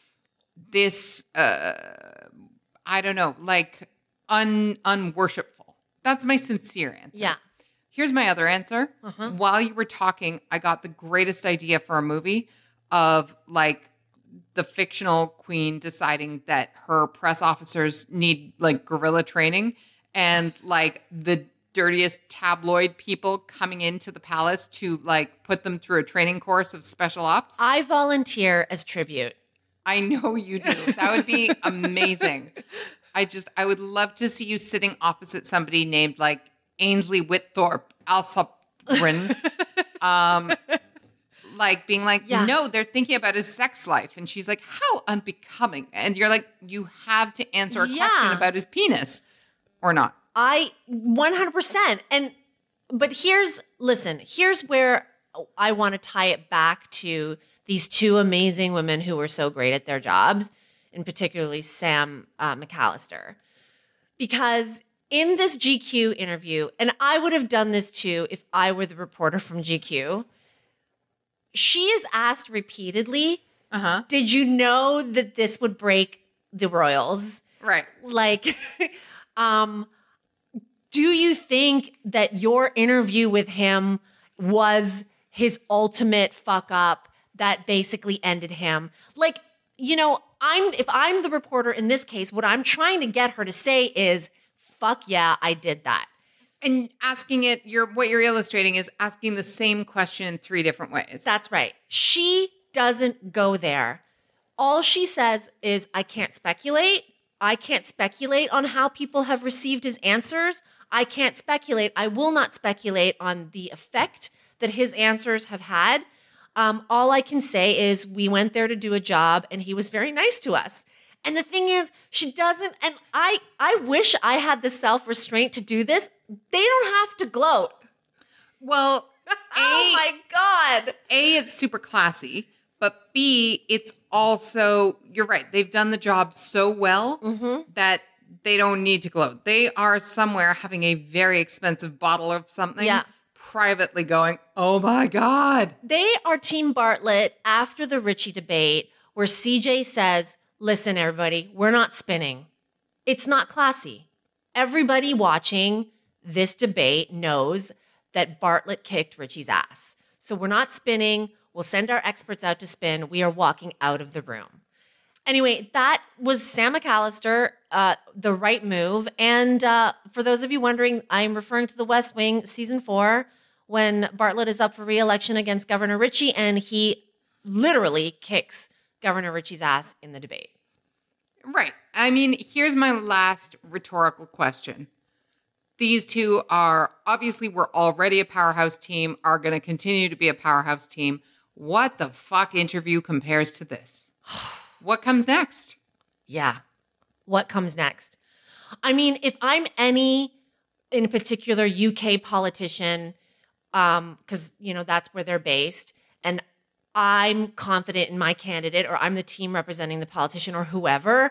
this, uh, I don't know, like un unworshipful. That's my sincere answer. Yeah. Here's my other answer. Uh-huh. While you were talking, I got the greatest idea for a movie of like the fictional queen deciding that her press officers need like guerrilla training and like the dirtiest tabloid people coming into the palace to like put them through a training course of special ops. I volunteer as tribute. I know you do. That would be amazing. I just, I would love to see you sitting opposite somebody named like Ainsley Whitthorpe Alsoprin, um, like being like, yeah. no, they're thinking about his sex life. And she's like, how unbecoming. And you're like, you have to answer a yeah. question about his penis or not. I, one hundred percent. And, but here's, listen, here's where I want to tie it back to these two amazing women who were so great at their jobs, and particularly Sam uh, McAllister. Because in this G Q interview, and I would have done this too if I were the reporter from G Q, she is asked repeatedly, uh-huh. did you know that this would break the royals? Right. Like, um, do you think that your interview with him was his ultimate fuck up that basically ended him? Like, you know, I'm if I'm the reporter in this case, what I'm trying to get her to say is, fuck yeah, I did that. And asking it, you're what you're illustrating is asking the same question in three different ways. That's right. She doesn't go there. All she says is, I can't speculate. I can't speculate on how people have received his answers. I can't speculate. I will not speculate on the effect that his answers have had. Um, all I can say is we went there to do a job and he was very nice to us. And the thing is, she doesn't, and I I wish I had the self-restraint to do this. They don't have to gloat. Well, A, oh my God. A, it's super classy, but B, it's also, you're right, they've done the job so well Mm-hmm. that they don't need to gloat. They are somewhere having a very expensive bottle of something, Yeah. privately going, oh my God. They are Team Bartlett after the Richie debate where C J says, listen, everybody, we're not spinning. It's not classy. Everybody watching this debate knows that Bartlett kicked Richie's ass. So we're not spinning. We'll send our experts out to spin. We are walking out of the room. Anyway, that was Sam McAllister, uh, the right move. And uh, for those of you wondering, I'm referring to The West Wing season four when Bartlett is up for re-election against Governor Richie and he literally kicks Governor Richie's ass in the debate. Right. I mean, here's my last rhetorical question. These two are, obviously, we're already a powerhouse team, are going to continue to be a powerhouse team. What the fuck interview compares to this? What comes next? Yeah. What comes next? I mean, if I'm any, in particular, U K politician, um, because, you know, that's where they're based, and I'm confident in my candidate or I'm the team representing the politician or whoever,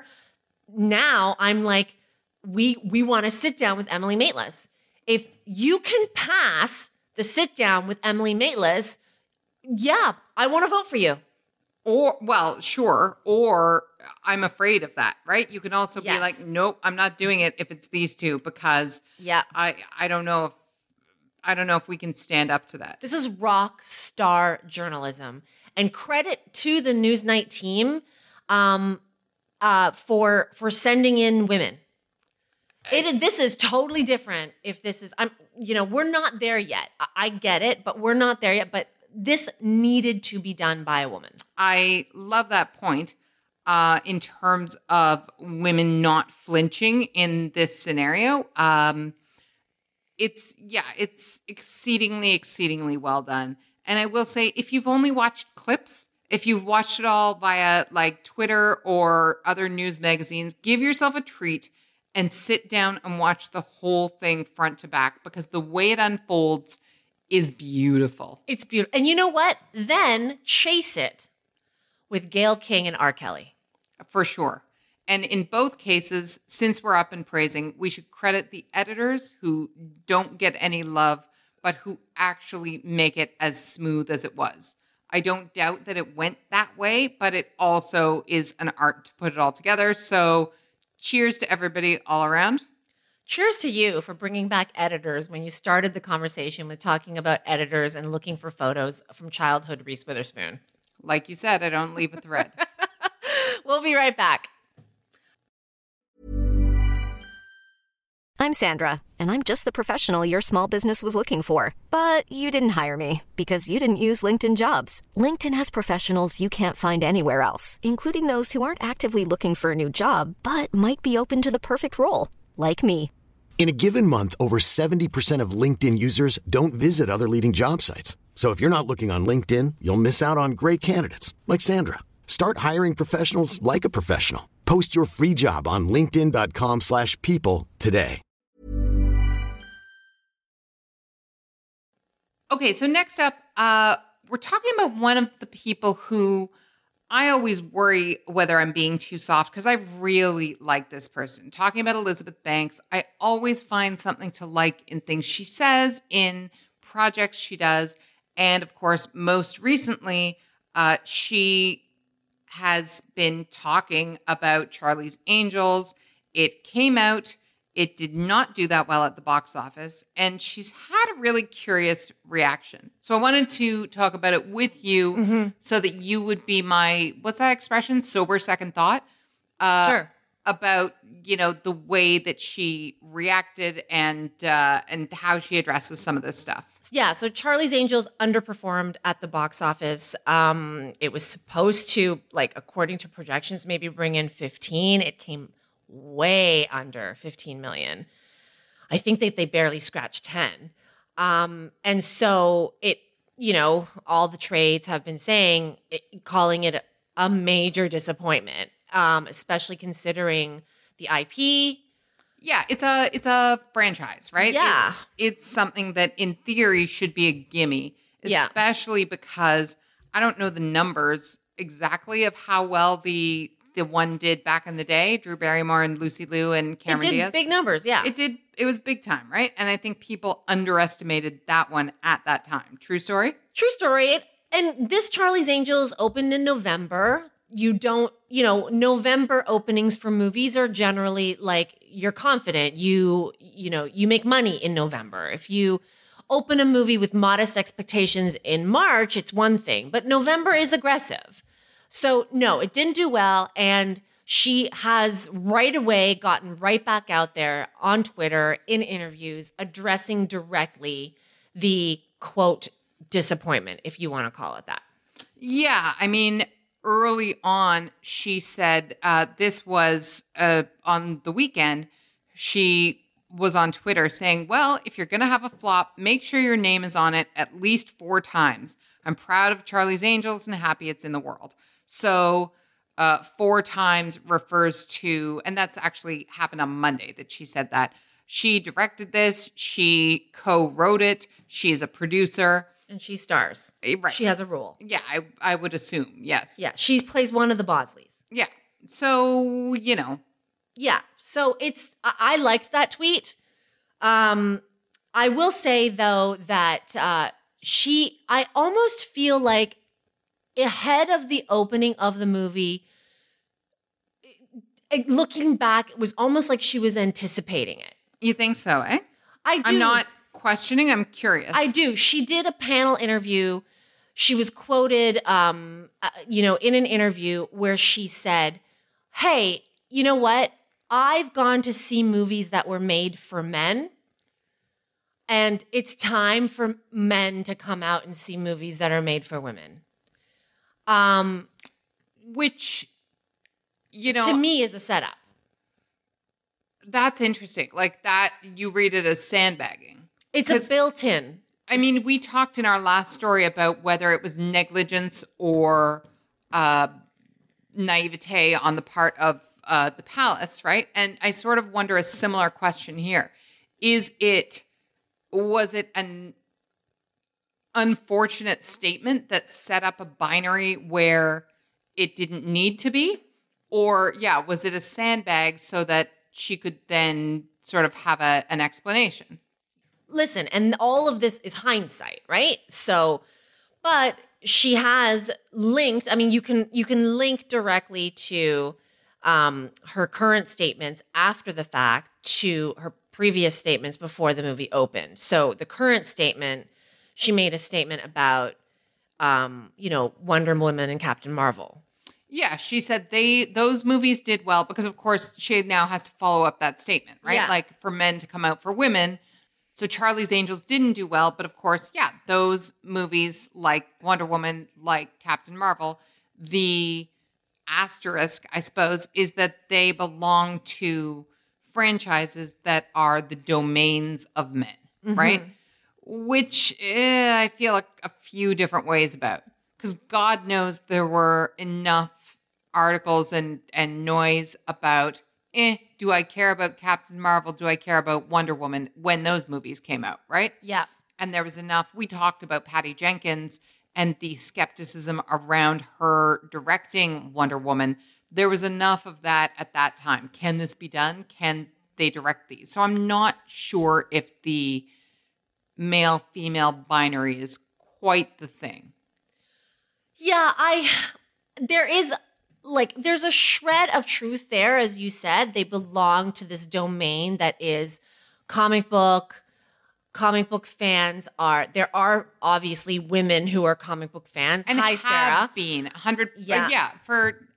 now I'm like, we we want to sit down with Emily Maitlis. If you can pass the sit down with Emily Maitlis, yeah, I want to vote for you. Or, well, sure. Or I'm afraid of that, right? You can also Yes. be like, nope, I'm not doing it if it's these two because Yeah. I I don't know if I don't know if we can stand up to that. This is rock star journalism. And credit to the Newsnight team um, uh, for for sending in women. It, this is totally different if this is, I'm, you know, we're not there yet. I, I get it, but we're not there yet. But this needed to be done by a woman. I love that point uh, in terms of women not flinching in this scenario. Um, it's, yeah, it's exceedingly, exceedingly well done. And I will say, if you've only watched clips, if you've watched it all via like Twitter or other news magazines, give yourself a treat and sit down and watch the whole thing front to back because the way it unfolds is beautiful. It's beautiful. And you know what? Then chase it with Gayle King and R. Kelly. For sure. And in both cases, since we're up and praising, we should credit the editors who don't get any love, but who actually make it as smooth as it was. I don't doubt that it went that way, but it also is an art to put it all together. So cheers to everybody all around. Cheers to you for bringing back editors when you started the conversation with talking about editors and looking for photos from childhood Reese Witherspoon. Like you said, I don't leave a thread. We'll be right back. I'm Sandra, and I'm just the professional your small business was looking for. But you didn't hire me because you didn't use LinkedIn Jobs. LinkedIn has professionals you can't find anywhere else, including those who aren't actively looking for a new job, but might be open to the perfect role, like me. In a given month, over seventy percent of LinkedIn users don't visit other leading job sites. So if you're not looking on LinkedIn, you'll miss out on great candidates like Sandra. Start hiring professionals like a professional. Post your free job on linkedin dot com slash people today. Okay, so next up, uh, we're talking about one of the people who I always worry whether I'm being too soft because I really like this person. Talking about Elizabeth Banks, I always find something to like in things she says, in projects she does. And of course, most recently, uh, she has been talking about Charlie's Angels. It came out. It did not do that well at the box office, and she's had a really curious reaction. So I wanted to talk about it with you Mm-hmm. so that you would be my, what's that expression? Sober second thought. Uh, Sure. about, you know, the way that she reacted and uh, and how she addresses some of this stuff. Yeah, so Charlie's Angels underperformed at the box office. Um, it was supposed to, like, according to projections, maybe bring in fifteen. It came way under fifteen million. I think that they barely scratched ten. Um, and so it, you know, all the trades have been saying, it, calling it a, a major disappointment, um, especially considering the I P. Yeah, it's a it's a franchise, right? Yeah. It's, it's something that in theory should be a gimme, Yeah. especially because I don't know the numbers exactly of how well the the one did back in the day, Drew Barrymore and Lucy Liu and Cameron It did Diaz. big numbers, yeah. It did. It was big time, right? And I think people underestimated that one at that time. True story? True story. It, and this Charlie's Angels opened in November. You don't, you know, November openings for movies are generally like you're confident. You, you know, you make money in November. If you open a movie with modest expectations in March, it's one thing, but November is aggressive. So no, it didn't do well. And she has right away gotten right back out there on Twitter in interviews addressing directly the quote disappointment, if you want to call it that. Yeah. I mean, early on, she said uh, this was uh, on the weekend. She was on Twitter saying, well, if you're going to have a flop, make sure your name is on it at least four times. I'm proud of Charlie's Angels and happy it's in the world. So uh, four times refers to, and that's actually happened on Monday that she said that. She directed this. She co-wrote it. She's a producer. And she stars. Right. She has a role. Yeah, I, I would assume, yes. Yeah, she plays one of the Bosleys. Yeah. So, you know. Yeah, so it's, I, I liked that tweet. Um, I will say, though, that uh, she, I almost feel like ahead of the opening of the movie, it, looking back, it was almost like she was anticipating it. You think so, eh? I do. I'm not questioning. I'm curious. I do. She did a panel interview. She was quoted, um, uh, you know, in an interview where she said, hey, you know what? I've gone to see movies that were made for men. And it's time for men to come out and see movies that are made for women. Um, Which, you know, to me is a setup. That's interesting. Like that, you read it as sandbagging. It's a built-in. I mean, we talked in our last story about whether it was negligence or uh, naivete on the part of uh, the palace, right? And I sort of wonder a similar question here. Is it, was it an unfortunate statement that set up a binary where it didn't need to be? Or, yeah, was it a sandbag so that she could then sort of have a, an explanation? Listen, and all of this is hindsight, right? So, but she has linked, I mean, you can you can link directly to um, her current statements after the fact to her previous statements before the movie opened. So the current statement, she made a statement about, um, you know, Wonder Woman and Captain Marvel. Yeah, she said they those movies did well because, of course, she now has to follow up that statement, right? Yeah. Like for men to come out for women. So Charlie's Angels didn't do well, but of course, yeah, those movies like Wonder Woman, like Captain Marvel, the asterisk, I suppose, is that they belong to franchises that are the domains of men, mm-hmm. right? Which eh, I feel like a few different ways about. Because God knows there were enough articles and, and noise about, eh, do I care about Captain Marvel? Do I care about Wonder Woman when those movies came out, right? Yeah. And there was enough. We talked about Patty Jenkins and the skepticism around her directing Wonder Woman. There was enough of that at that time. Can this be done? Can they direct these? So I'm not sure if the male-female binary is quite the thing. Yeah, I, there is, like, there's a shred of truth there, as you said. They belong to this domain that is comic book. Comic book fans are, there are obviously women who are comic book fans. And Hi, have Sarah. been one hundred, Yeah. yeah, for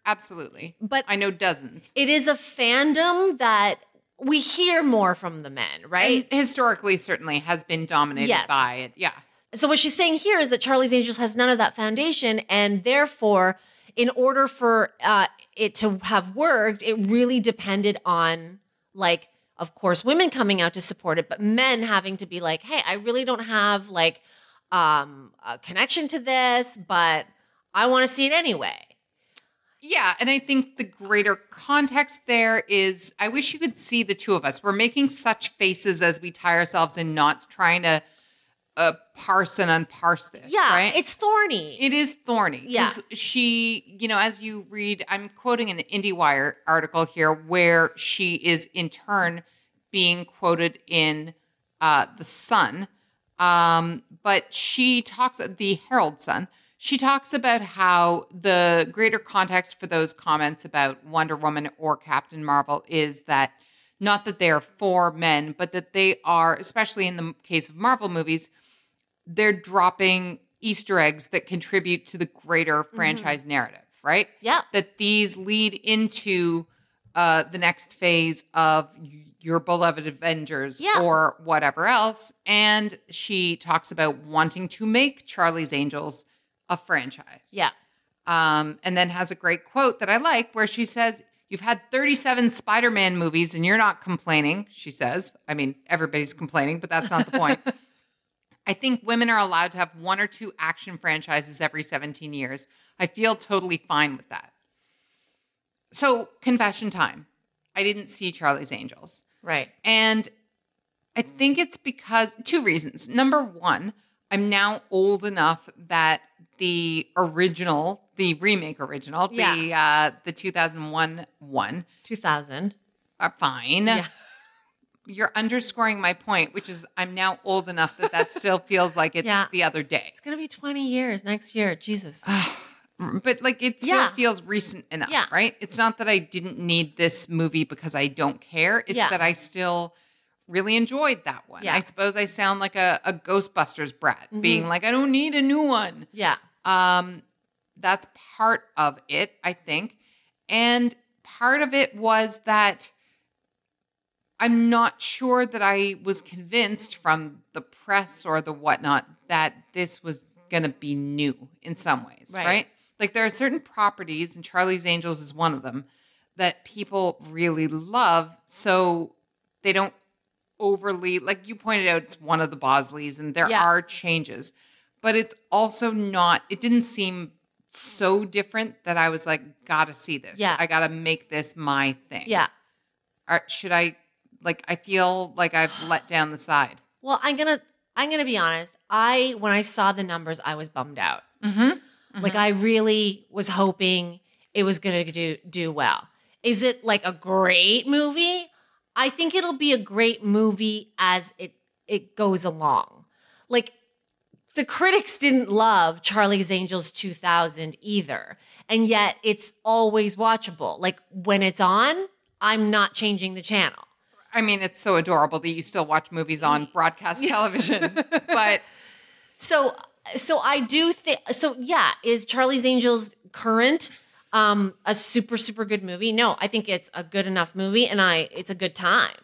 absolutely. But I know dozens. it is a fandom that we hear more from the men, right? And historically, certainly has been dominated Yes. by it. Yeah. So what she's saying here is that Charlie's Angels has none of that foundation, and therefore, in order for uh, it to have worked, it really depended on, like, of course, women coming out to support it, but men having to be like, hey, I really don't have, like, um, a connection to this, but I want to see it anyway. Yeah, and I think the greater context there is, I wish you could see the two of us. We're making such faces as we tie ourselves in knots trying to uh, parse and unparse this, Yeah, right? it's thorny. It is thorny. Yeah. Because she, you know, as you read, I'm quoting an IndieWire article here where she is in turn being quoted in uh, The Sun. Um, but she talks, the Herald Sun, she talks about how the greater context for those comments about Wonder Woman or Captain Marvel is that not that they are for men, but that they are, especially in the case of Marvel movies, they're dropping Easter eggs that contribute to the greater franchise mm-hmm. narrative, right? Yeah. That these lead into uh, the next phase of your beloved Avengers yeah. or whatever else. And she talks about wanting to make Charlie's Angels a franchise. Yeah. Um, and then has a great quote that I like where she says, you've had thirty-seven Spider-Man movies and you're not complaining, she says. I mean, everybody's complaining, but that's not the point. I think women are allowed to have one or two action franchises every seventeen years. I feel totally fine with that. So, confession time. I didn't see Charlie's Angels. Right. And I think it's because, two reasons. Number one, I'm now old enough that the original, the remake original, yeah. the uh, the two thousand one one. two thousand. Are fine. Yeah. You're underscoring my point, which is I'm now old enough that that still feels like it's yeah. the other day. It's going to be twenty years next year. Jesus. But like it still yeah. feels recent enough, yeah. right? It's not that I didn't need this movie because I don't care. It's yeah. that I still really enjoyed that one. Yeah. I suppose I sound like a, a Ghostbusters brat, mm-hmm. being like, I don't need a new one. Yeah. Um, that's part of it, I think. And part of it was that I'm not sure that I was convinced from the press or the whatnot that this was going to be new in some ways, right. right? Like there are certain properties, and Charlie's Angels is one of them, that people really love. So they don't overly, like you pointed out, it's one of the Bosleys and there yeah. are changes. But it's also not, it didn't seem so different that I was like, gotta see this. Yeah. I gotta make this my thing. Yeah. Or should I, like, I feel like I've let down the side. Well, I'm gonna, I'm gonna be honest. I, when I saw the numbers, I was bummed out. Mm-hmm. Mm-hmm. Like I really was hoping it was gonna do, do well. Is it like a great movie? I think it'll be a great movie as it, it goes along. Like, the critics didn't love Charlie's Angels two thousand either. And yet it's always watchable. Like when it's on, I'm not changing the channel. I mean, it's so adorable that you still watch movies on broadcast television. But so so I do think so yeah, is Charlie's Angels current um a super super good movie? No, I think it's a good enough movie and I it's a good time.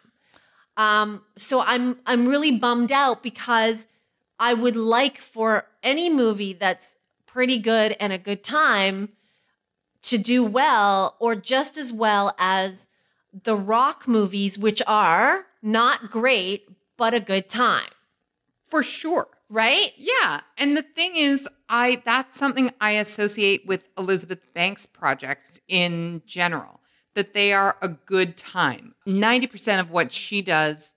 Um so I'm I'm really bummed out because I would like for any movie that's pretty good and a good time to do well or just as well as the Rock movies, which are not great, but a good time. For sure. Right? Yeah. And the thing is, I that's something I associate with Elizabeth Banks projects in general, that they are a good time. ninety percent of what she does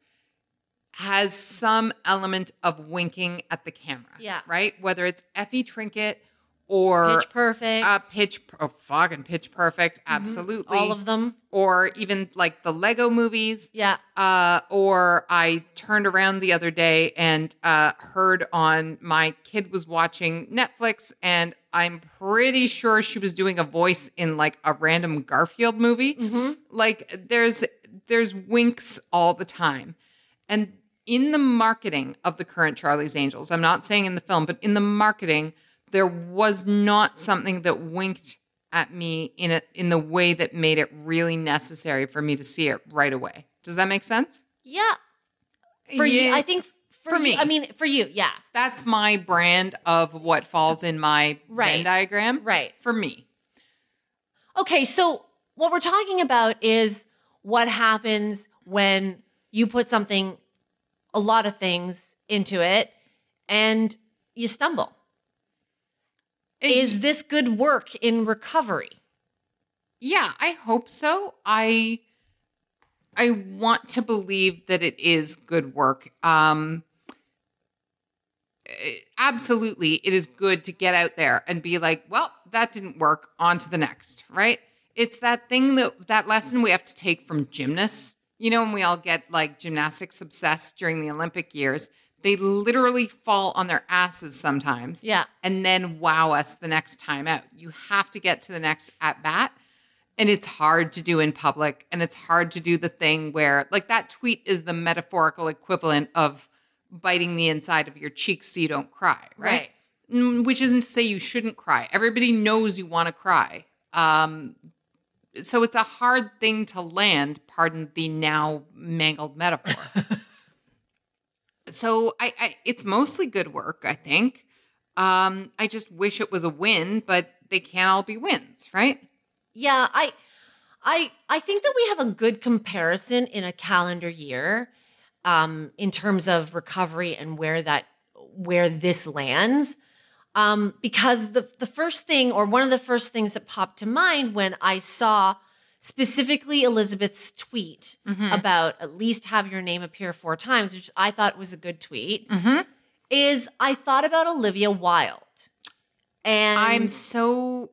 has some element of winking at the camera. Yeah. Right? Whether it's Effie Trinket or Pitch Perfect. Uh, pitch, oh, fucking Pitch Perfect. Absolutely. All of them. Or even like the Lego movies. Yeah. Uh, or I turned around the other day and uh, heard on my kid was watching Netflix and I'm pretty sure she was doing a voice in like a random Garfield movie. Mm-hmm. Like there's there's winks all the time. And in the marketing of the current Charlie's Angels, I'm not saying in the film, but in the marketing, there was not something that winked at me in a, in the way that made it really necessary for me to see it right away. Does that make sense? Yeah. For Yeah. you, I think for, For you, me. I mean, for you, yeah. That's my brand of what falls in my Right. Venn diagram. Right. For me. Okay, so what we're talking about is what happens when you put something, a lot of things into it, and you stumble. Is this good work in recovery? Yeah, I hope so. I I want to believe that it is good work. Um eh, absolutely, it is good to get out there and be like, well, that didn't work, on to the next, right? It's that thing that that lesson we have to take from gymnasts. You know, when we all get like gymnastics obsessed during the Olympic years, they literally fall on their asses sometimes. Yeah. And then wow us the next time out. You have to get to the next at bat. And it's hard to do in public. And it's hard to do the thing where, like, that tweet is the metaphorical equivalent of biting the inside of your cheeks so you don't cry, right? right. Which isn't to say you shouldn't cry. Everybody knows you want to cry. Um, so it's a hard thing to land, pardon the now mangled metaphor. So I, I, it's mostly good work, I think. Um, I just wish it was a win, but they can't all be wins, right? Yeah, I I I think that we have a good comparison in a calendar year um, in terms of recovery and where that where this lands. Um, because the the first thing, or one of the first things that popped to mind when I saw specifically Elizabeth's tweet Mm-hmm. about at least have your name appear four times, which I thought was a good tweet, Mm-hmm. is I thought about Olivia Wilde. And I'm so,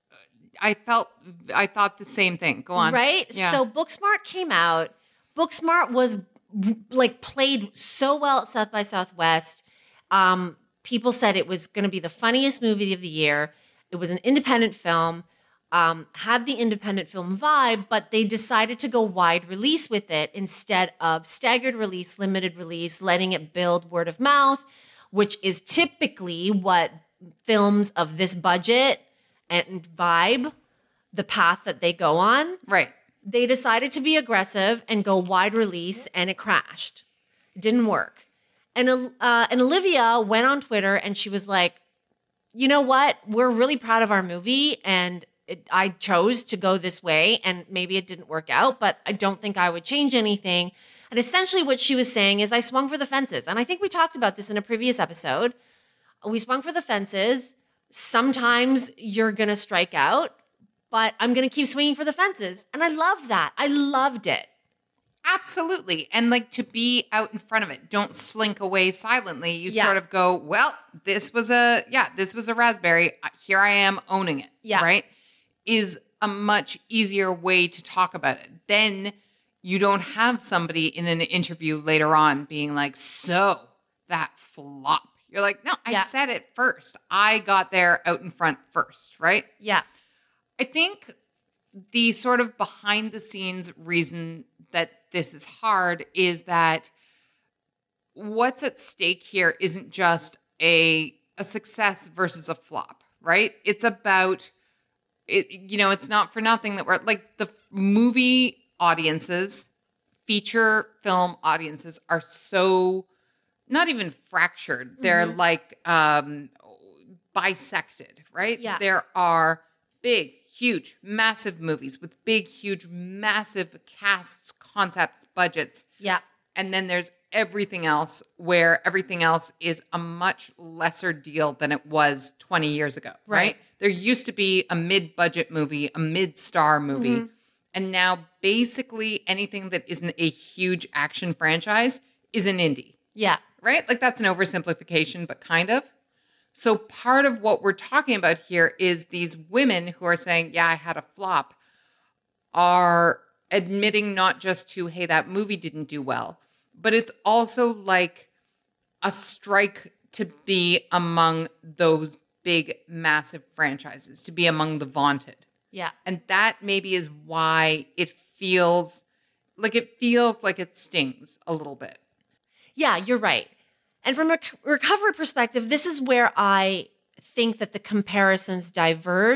I felt, I thought the same thing. Go on. Right? Yeah. So Booksmart came out. Booksmart was like played so well at South by Southwest. Um, people said it was going to be the funniest movie of the year. It was an independent film, um, had the independent film vibe, but they decided to go wide release with it instead of staggered release, limited release, letting it build word of mouth, which is typically what films of this budget and vibe, the path that they go on. Right. They decided to be aggressive and go wide release, and it crashed. It didn't work. And uh, and Olivia went on Twitter and she was like, you know what? We're really proud of our movie, and it, I chose to go this way, and maybe it didn't work out, but I don't think I would change anything. And essentially what she was saying is I swung for the fences. And I think we talked about this in a previous episode. We swung for the fences. Sometimes you're going to strike out, but I'm going to keep swinging for the fences. And I love that. I loved it. Absolutely. And like to be out in front of it. Don't slink away silently. You Yeah. sort of go, well, this was a, yeah, this was a raspberry. Here I am owning it. Yeah. Right? Is a much easier way to talk about it. Then you don't have somebody in an interview later on being like, so that flop. You're like, no, I Yeah. said it first. I got there out in front first. Right? Yeah. I think the sort of behind the scenes reason that this is hard is that what's at stake here isn't just a a success versus a flop, right? It's about it, you know, it's not for nothing that we're like the movie audiences, feature film audiences are so not even fractured. They're like um bisected, right? Yeah. There are big, huge, massive movies with big, huge, massive casts, concepts, budgets. Yeah. And then there's everything else where everything else is a much lesser deal than it was twenty years ago, right? Right. There used to be a mid-budget movie, a mid-star movie. Mm-hmm. And now basically anything that isn't a huge action franchise is an indie, Yeah. right? Like that's an oversimplification, but kind of. So part of what we're talking about here is these women who are saying, yeah, I had a flop, are admitting not just to, hey, that movie didn't do well, but it's also like a strike to be among those big, massive franchises, to be among the vaunted. Yeah. And that maybe is why it feels like it feels like it stings a little bit. Yeah, you're right. And from a c- recovery perspective, this is where I think that the comparisons diverge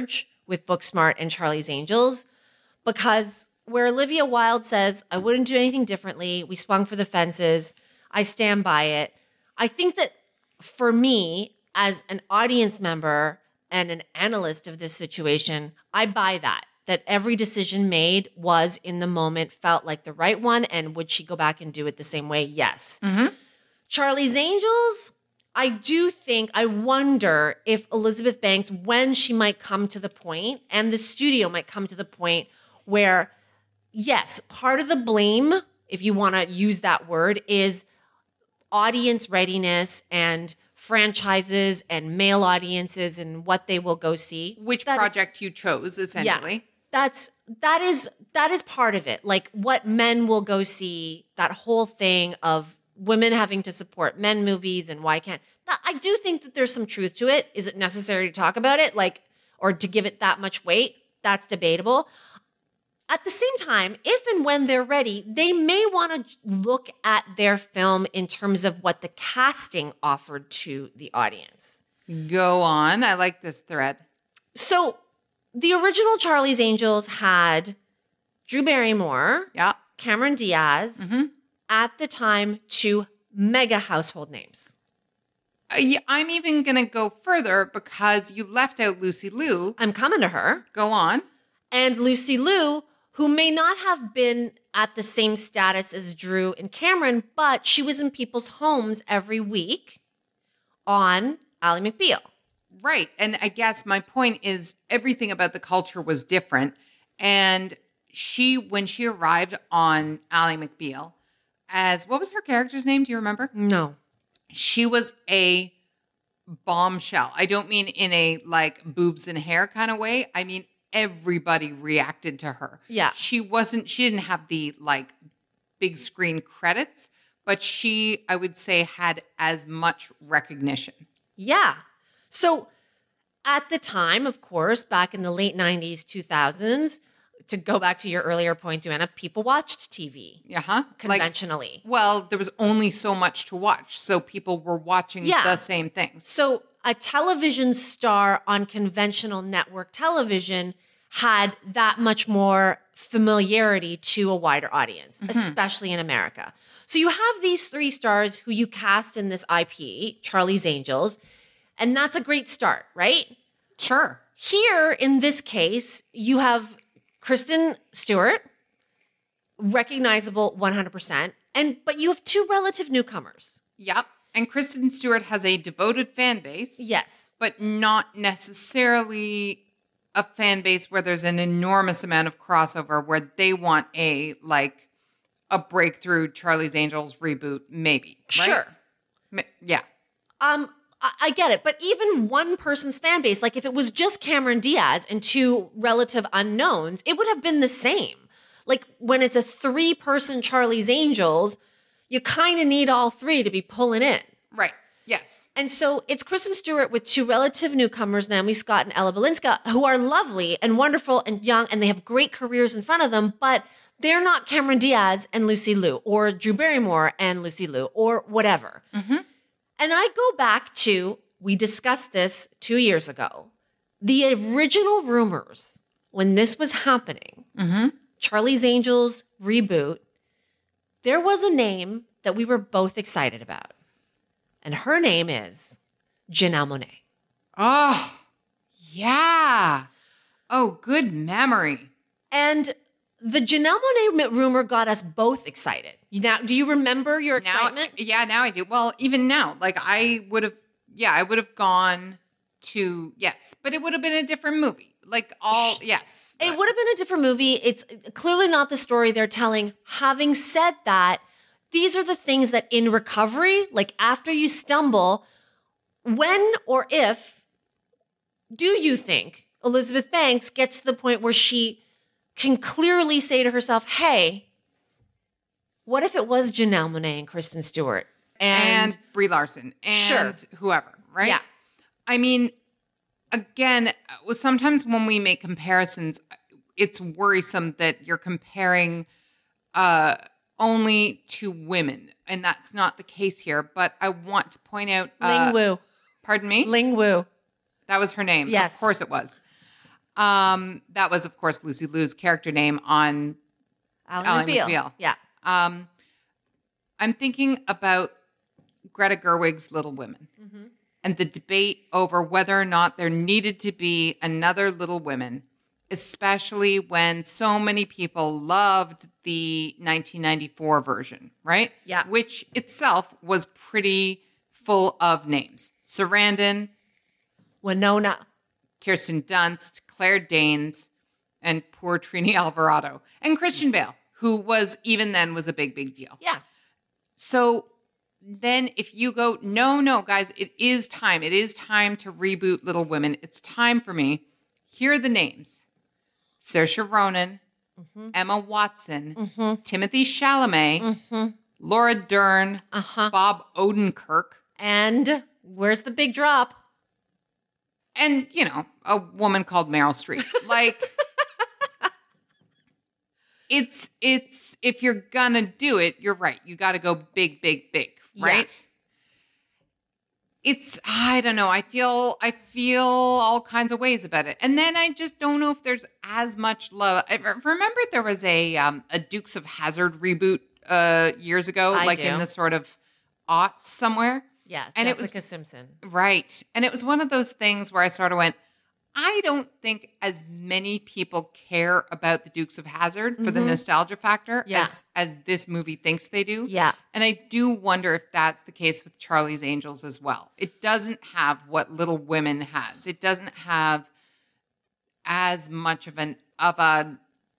with Booksmart and Charlie's Angels, because where Olivia Wilde says, I wouldn't do anything differently. We swung for the fences. I stand by it. I think that for me, as an audience member and an analyst of this situation, I buy that, that every decision made was in the moment, felt like the right one. And would she go back and do it the same way? Yes. Mm-hmm. Charlie's Angels, I do think, I wonder if Elizabeth Banks, when she might come to the point, and the studio might come to the point where, yes, part of the blame, if you want to use that word, is audience readiness and franchises and male audiences and what they will go see. Which That is- project you chose, essentially. Yeah, that's that is that is part of it. Like what men will go see, that whole thing of women having to support men movies and why can't. Now, I do think that there's some truth to it. Is it necessary to talk about it, like, or to give it that much weight? That's debatable. At the same time, if and when they're ready, they may want to look at their film in terms of what the casting offered to the audience. Go on. I like this thread. So the original Charlie's Angels had Drew Barrymore, Yeah. Cameron Diaz, Mm-hmm. at the time, two mega household names. Uh, yeah, I'm even going to go further because you left out Lucy Liu. I'm coming to her. Go on. And Lucy Liu, who may not have been at the same status as Drew and Cameron, but she was in people's homes every week on Ally McBeal. Right. And I guess my point is everything about the culture was different. And she, when she arrived on Ally McBeal, as what was her character's name? Do you remember? No. She was a bombshell. I don't mean in a like boobs and hair kind of way. I mean, everybody reacted to her. Yeah. She wasn't, she didn't have the like big screen credits, but she, I would say, had as much recognition. Yeah. So at the time, of course, back in the late nineties, two thousands, to go back to your earlier point, Joanna, people watched T V Uh-huh. conventionally. Like, well, there was only so much to watch, so people were watching Yeah. the same things. So a television star on conventional network television had that much more familiarity to a wider audience, especially in America. So you have these three stars who you cast in this I P, Charlie's Angels, and that's a great start, right? Sure. Here, in this case, you have Kristen Stewart, recognizable one hundred percent, and but you have two relative newcomers. Yep. And Kristen Stewart has a devoted fan base. Yes. But not necessarily a fan base where there's an enormous amount of crossover where they want a like a breakthrough Charlie's Angels reboot, maybe. Right? Sure. Ma- Yeah. Um, I, I get it, but even one person's fan base, like if it was just Cameron Diaz and two relative unknowns, it would have been the same. Like when it's a three-person Charlie's Angels, you kind of need all three to be pulling in. Right. Yes. And so it's Kristen Stewart with two relative newcomers, Naomi Scott and Ella Balinska, who are lovely and wonderful and young, and they have great careers in front of them, but they're not Cameron Diaz and Lucy Liu or Drew Barrymore and Lucy Liu or whatever. Mm-hmm. And I go back to, we discussed this two years ago, the original rumors when this was happening, Mm-hmm. Charlie's Angels reboot, there was a name that we were both excited about. And her name is Janelle Monáe. Oh, yeah. Oh, good memory. And the Janelle Monáe rumor got us both excited. Now, do you remember your Now, excitement? yeah, now I do. Well, even now, like I would have, yeah, I would have gone to, yes, but it would have been a different movie. Like all, yes. It would have been a different movie. It's clearly not the story they're telling. Having said that, these are the things that in recovery, like after you stumble, when or if do you think Elizabeth Banks gets to the point where she can clearly say to herself, hey, what if it was Janelle Monáe and Kristen Stewart? And, And, Brie Larson and Sure. whoever, right? Yeah. I mean, again, sometimes when we make comparisons, it's worrisome that you're comparing uh, only to women, and that's not the case here. But I want to point out, uh, Ling Wu. pardon me, Ling Wu. that was her name. Yes. Of course it was. Um, that was, of course, Lucy Liu's character name on Ally Ally McBeal. McBeal. Yeah. Um, I'm thinking about Greta Gerwig's Little Women Mm-hmm. and the debate over whether or not there needed to be another Little Women, especially when so many people loved the nineteen ninety-four version, right? Yeah. Which itself was pretty full of names. Sarandon, Winona. Kirsten Dunst, Claire Danes, and poor Trini Alvarado, and Christian Bale, who was, even then, was a big, big deal. Yeah. So then if you go, no, no, guys, it is time. It is time to reboot Little Women. It's time for me. Here are the names. Saoirse Ronan, mm-hmm. Emma Watson, mm-hmm. Timothée Chalamet, mm-hmm. Laura Dern, uh-huh. Bob Odenkirk. And where's the big drop? And, you know, a woman called Meryl Streep. Like, it's, it's, if you're gonna do it, you're right. You got to go big, big, big, right? Yeah. It's, I don't know. I feel, I feel all kinds of ways about it. And then I just don't know if there's as much love. I remember there was a, um, a Dukes of Hazzard reboot uh, years ago, I like do. in the sort of aughts somewhere. Yeah, and Jessica it was Simpson. Right. And it was one of those things where I sort of went, I don't think as many people care about the Dukes of Hazzard for mm-hmm. the nostalgia factor yeah. as, as this movie thinks they do. Yeah. And I do wonder if that's the case with Charlie's Angels as well. It doesn't have what Little Women has. It doesn't have as much of an of a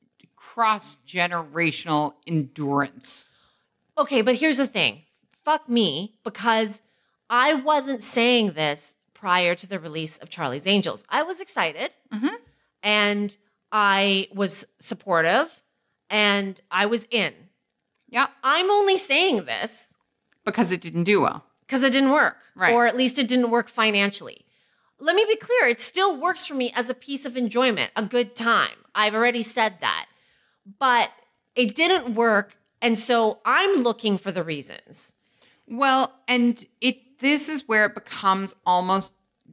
cross-generational endurance. Okay, but here's the thing. Fuck me, because I wasn't saying this prior to the release of Charlie's Angels. I was excited Mm-hmm. and I was supportive and I was in. Yeah. I'm only saying this Because it didn't do well. because it didn't work. Right. Or at least it didn't work financially. Let me be clear. It still works for me as a piece of enjoyment, a good time. I've already said that. But it didn't work. And so I'm looking for the reasons. Well, and it this is where it becomes almost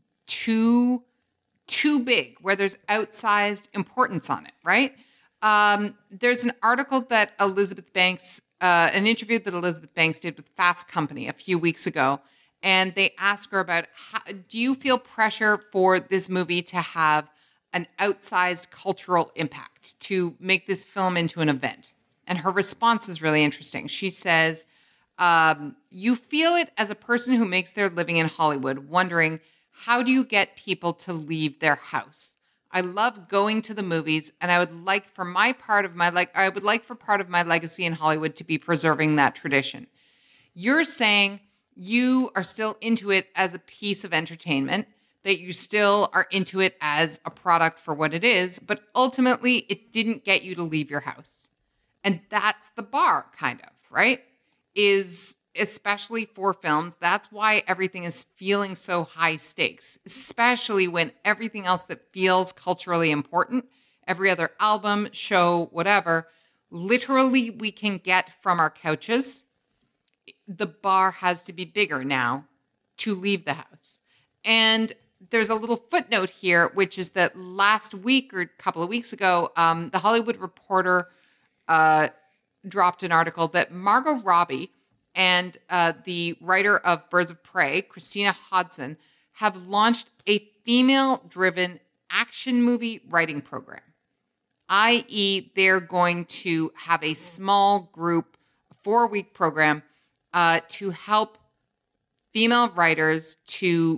too too big, where there's outsized importance on it, right? Um, there's an article that Elizabeth Banks, uh, an interview that Elizabeth Banks did with Fast Company a few weeks ago, and they asked her about, how, do you feel pressure for this movie to have an outsized cultural impact, to make this film into an event? And her response is really interesting. She says, um, you feel it as a person who makes their living in Hollywood, wondering, how do you get people to leave their house? I love going to the movies, and I would like for my part of my like I would like for part of my legacy in Hollywood to be preserving that tradition. You're saying you are still into it as a piece of entertainment, that you still are into it as a product for what it is, but ultimately it didn't get you to leave your house. And that's the bar, kind of, right? Is especially for films, that's why everything is feeling so high stakes, especially when everything else that feels culturally important, every other album, show, whatever, literally we can get from our couches. The bar has to be bigger now to leave the house. And there's a little footnote here, which is that last week or a couple of weeks ago, um, the Hollywood Reporter uh, dropped an article that Margot Robbie and uh, the writer of Birds of Prey, Christina Hodson, have launched a female-driven action movie writing program, that is they're going to have a small group, a four-week program uh, to help female writers to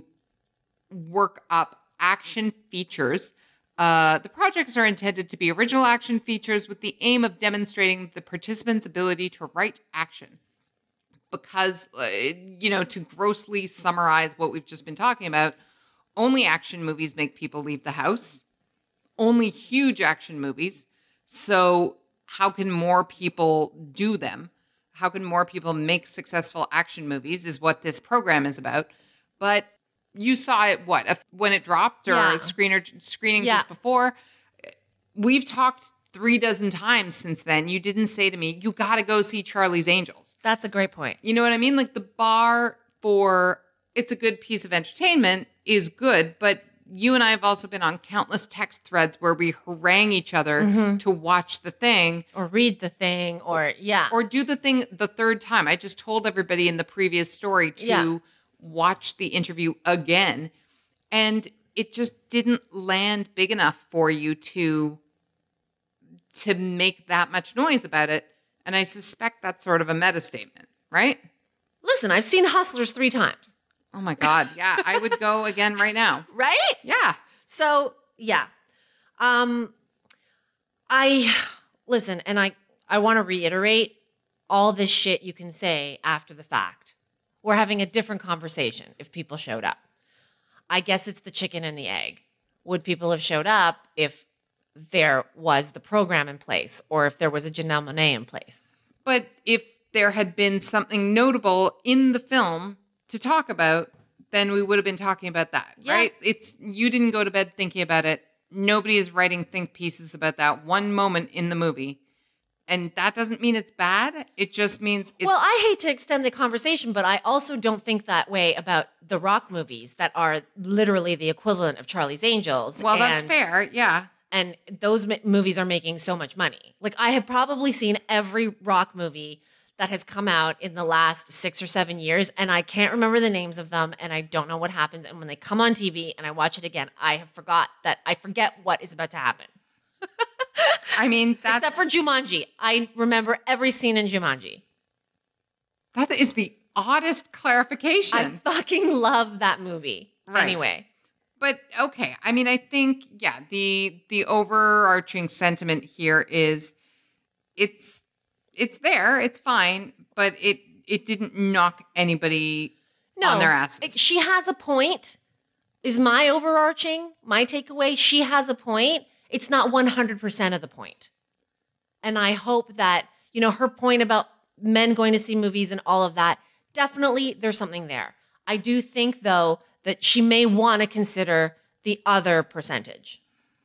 work up action features. Uh, the projects are intended to be original action features with the aim of demonstrating the participants' ability to write action. Because, uh, you know, to grossly summarize what we've just been talking about, only action movies make people leave the house. Only huge action movies. So how can more people do them? How can more people make successful action movies is what this program is about. But you saw it, what, if, when it dropped or Yeah. a screener, screening Yeah. just before? We've talked three dozen times since then. You didn't say to me, you got to go see Charlie's Angels. That's a great point. You know what I mean? Like the bar for it's a good piece of entertainment is good, but you and I have also been on countless text threads where we harangue each other mm-hmm. to watch the thing. Or read the thing, or, yeah. Or do the thing the third time. I just told everybody in the previous story to yeah. watch the interview again. And it just didn't land big enough for you to, to make that much noise about it. And I suspect that's sort of a meta statement, right? Listen, I've seen Hustlers three times. Oh my God. Yeah. I would go again right now. Right? Yeah. So, yeah. Um, I, listen, and I, I want to reiterate all this shit you can say after the fact. We're having a different conversation if people showed up. I guess it's the chicken and the egg. Would people have showed up if there was the program in place or if there was a Janelle Monáe in place? But if there had been something notable in the film to talk about, then we would have been talking about that, yeah. right? It's you didn't go to bed thinking about it. Nobody is writing think pieces about that one moment in the movie. And that doesn't mean it's bad. It just means it's... Well, I hate to extend the conversation, but I also don't think that way about the Rock movies that are literally the equivalent of Charlie's Angels. Well, and, that's fair, yeah. And those m- movies are making so much money. Like, I have probably seen every Rock movie that has come out in the last six or seven years, and I can't remember the names of them, and I don't know what happens. And when they come on T V and I watch it again, I have forgot that I forget what is about to happen. I mean, that's... Except for Jumanji. I remember every scene in Jumanji. That is the oddest clarification. I fucking love that movie. Right. Anyway. But, okay. I mean, I think, yeah, the the overarching sentiment here is it's it's there, it's fine, but it it didn't knock anybody no, on their asses. It, she has a point, is my overarching, my takeaway. She has a point. It's not one hundred percent of the point. And I hope that, you know, her point about men going to see movies and all of that, definitely there's something there. I do think, though, that she may want to consider the other percentage.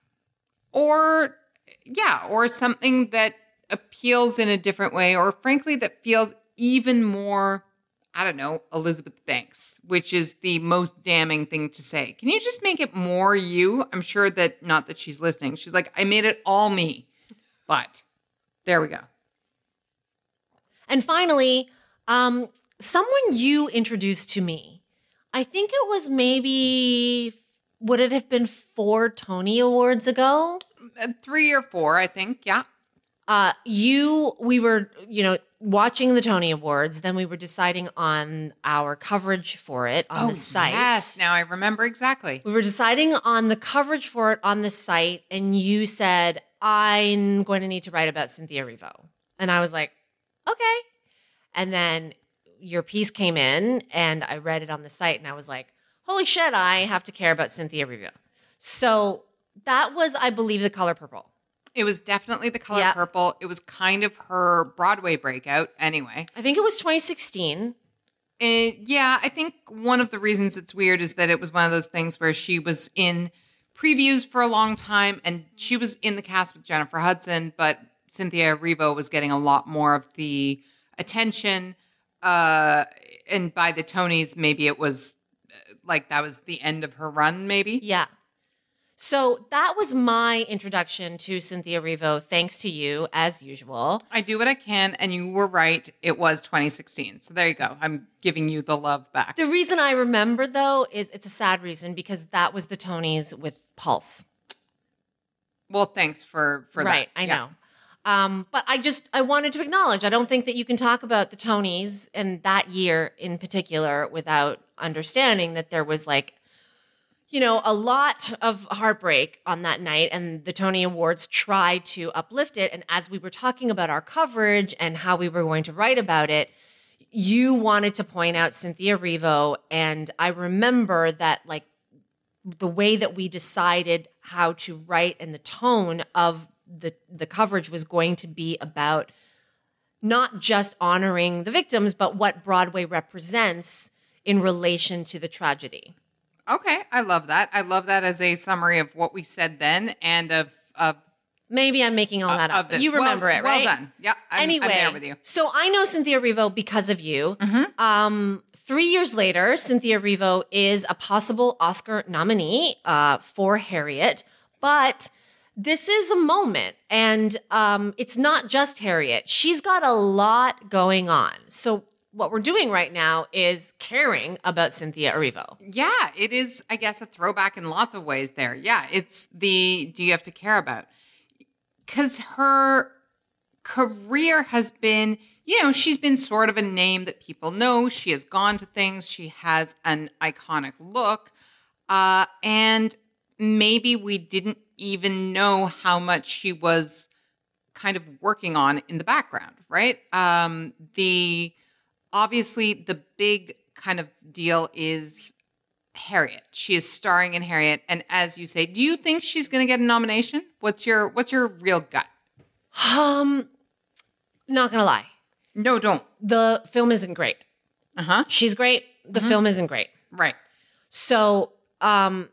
Or, yeah, or something that appeals in a different way, or frankly, that feels even more, I don't know, Elizabeth Banks, which is the most damning thing to say. Can you just make it more you? I'm sure that, not that she's listening. She's like, I made it all me. But there we go. And finally, um, someone you introduced to me, I think it was maybe, would it have been four Tony Awards ago? Uh, three or four, I think. Yeah. Uh, you, we were, you know, watching the Tony Awards, then we were deciding on our coverage for it on oh, the site. Yes, now I remember exactly. We were deciding on the coverage for it on the site, and you said, I'm going to need to write about Cynthia Erivo. And I was like, okay. And then your piece came in, and I read it on the site, and I was like, holy shit, I have to care about Cynthia Erivo. So that was, I believe, The Color Purple. It was definitely The Color yep. Purple. It was kind of her Broadway breakout anyway. I think it was twenty sixteen. And yeah, I think one of the reasons it's weird is that it was one of those things where she was in previews for a long time and she was in the cast with Jennifer Hudson, but Cynthia Erivo was getting a lot more of the attention. Uh, and by the Tonys, maybe it was like that was the end of her run, maybe. Yeah. So that was my introduction to Cynthia Erivo, thanks to you, as usual. I do what I can, and you were right. It was twenty sixteen. So there you go. I'm giving you the love back. The reason I remember, though, is it's a sad reason because that was the Tonys with Pulse. Well, thanks for, for right, that. Right, I yeah. know. Um, but I just, I wanted to acknowledge, I don't think that you can talk about the Tonys and that year in particular without understanding that there was like, you know, a lot of heartbreak on that night, and the Tony Awards tried to uplift it. And as we were talking about our coverage and how we were going to write about it, you wanted to point out Cynthia Erivo. And I remember that, like, the way that we decided how to write and the tone of the, the coverage was going to be about not just honoring the victims, but what Broadway represents in relation to the tragedy. Okay, I love that. I love that as a summary of what we said then and of... of Maybe I'm making all uh, that up. This. You remember well, it, right? Well done. Yeah, I'm, anyway, I'm there with you. So I know Cynthia Erivo because of you. Mm-hmm. Um, three years later, Cynthia Erivo is a possible Oscar nominee uh, for Harriet, but this is a moment, and um, it's not just Harriet. She's got a lot going on. So what we're doing right now is caring about Cynthia Erivo. Yeah, it is, I guess, a throwback in lots of ways there. Yeah, it's the do you have to care about? Because her career has been, you know, she's been sort of a name that people know. She has gone to things. She has an iconic look. Uh, and maybe we didn't even know how much she was kind of working on in the background, right? Um, the obviously the big kind of deal is Harriet. She is starring in Harriet, and as you say, do you think she's going to get a nomination? What's your What's your real gut? Um, not gonna lie, No, don't. the film isn't great. Uh huh. She's great. The film isn't great. Right. So, um,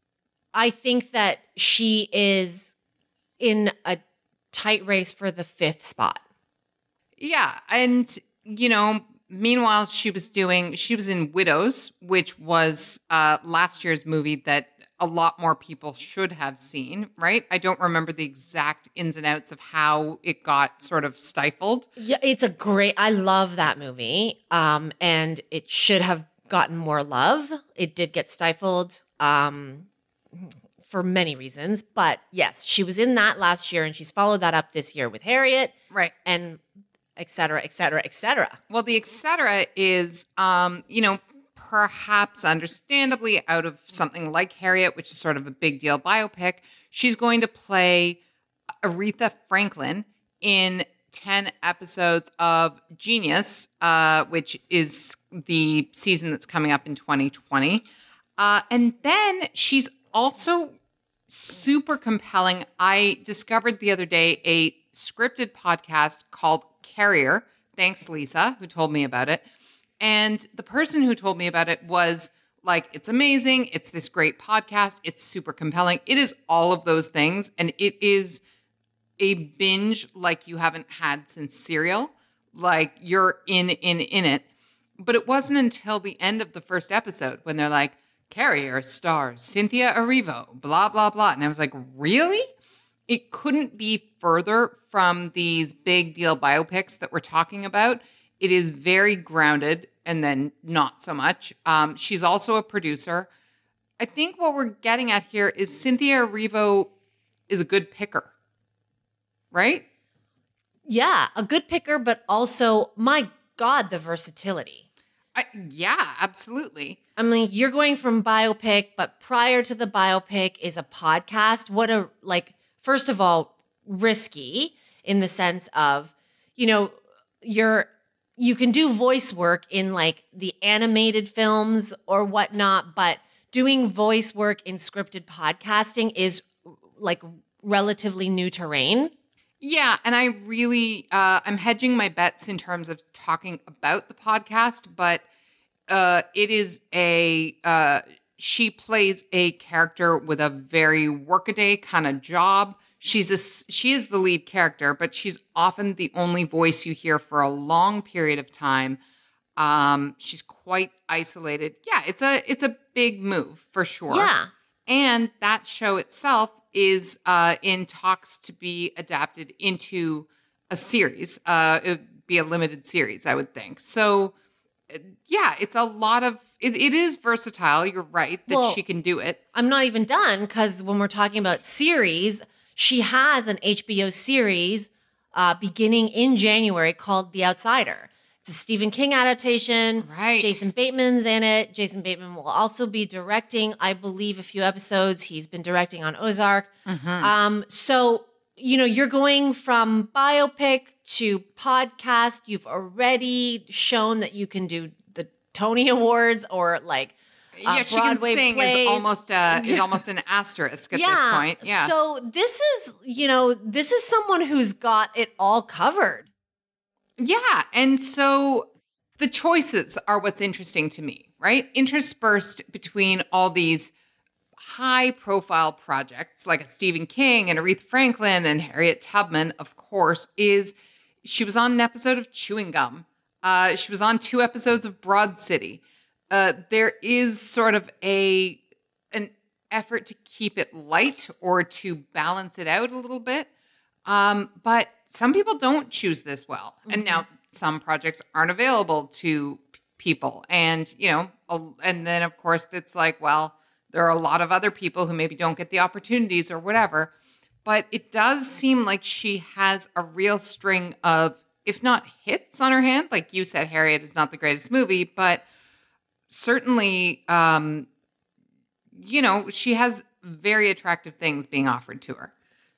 I think that she is in a tight race for the fifth spot. Yeah, and you know, meanwhile, she was doing. She was in Widows, which was uh, last year's movie that a lot more people should have seen. Right? I don't remember the exact ins and outs of how it got sort of stifled. Yeah, it's a great. I love that movie. Um, and it should have gotten more love. It did get stifled. Um, for many reasons, but yes, she was in that last year, and she's followed that up this year with Harriet, Right. and et cetera, et cetera, et cetera. Well, the et cetera is, um, you know, perhaps understandably out of something like Harriet, which is sort of a big deal biopic. She's going to play Aretha Franklin in ten episodes of Genius, uh, which is the season that's coming up in twenty twenty. Uh, and then she's also super compelling. I discovered the other day a scripted podcast called Carrier. Thanks, Lisa, who told me about it. And the person who told me about it was like, it's amazing. It's this great podcast. It's super compelling. It is all of those things. And it is a binge like you haven't had since Serial. Like you're in, in, in it. But it wasn't until the end of the first episode when they're like, Carrier stars Cynthia Erivo, blah, blah, blah. And I was like, really? It couldn't be further from these big deal biopics that we're talking about. It is very grounded and then not so much. Um, she's also a producer. I think what we're getting at here is Cynthia Erivo is a good picker, right? Yeah, a good picker, but also, my God, the versatility. I, yeah, absolutely. I mean, you're going from biopic, but prior to the biopic is a podcast. What a, like, first of all, risky in the sense of, you know, you're, you can do voice work in like the animated films or whatnot, but doing voice work in scripted podcasting is like relatively new terrain. Yeah, and I really, uh, I'm hedging my bets in terms of talking about the podcast, but uh, it is a, uh, she plays a character with a very workaday kind of job. She's a, she is the lead character, but she's often the only voice you hear for a long period of time. Um, she's quite isolated. Yeah, it's a, it's a big move for sure. Yeah. And that show itself is uh, in talks to be adapted into a series. Uh, it would be a limited series, I would think. So, uh, yeah, it's a lot of, it, it is versatile. You're right that Well, she can do it. I'm not even done because when we're talking about series, she has an H B O series uh, beginning in January called The Outsider. It's a Stephen King adaptation. Right. Jason Bateman's in it. Jason Bateman will also be directing, I believe, a few episodes. He's been directing on Ozark. Mm-hmm. Um, so, you know, you're going from biopic to podcast. You've already shown that you can do the Tony Awards or like uh, yeah, she Broadway can sing plays. is almost a, is almost an asterisk at yeah. this point. Yeah. So this is, you know, this is someone who's got it all covered. Yeah. And so the choices are what's interesting to me, right? Interspersed between all these high profile projects like a Stephen King and Aretha Franklin and Harriet Tubman, of course, is she was on an episode of Chewing Gum. Uh, she was on two episodes of Broad City. Uh, there is sort of a an effort to keep it light or to balance it out a little bit. Um, but some people don't choose this well. Mm-hmm. And now some projects aren't available to p- people. And, you know, a, and then of course it's like, well, there are a lot of other people who maybe don't get the opportunities or whatever. But it does seem like she has a real string of, if not hits on her hand, like you said, Harriet is not the greatest movie, but certainly, um, you know, she has very attractive things being offered to her.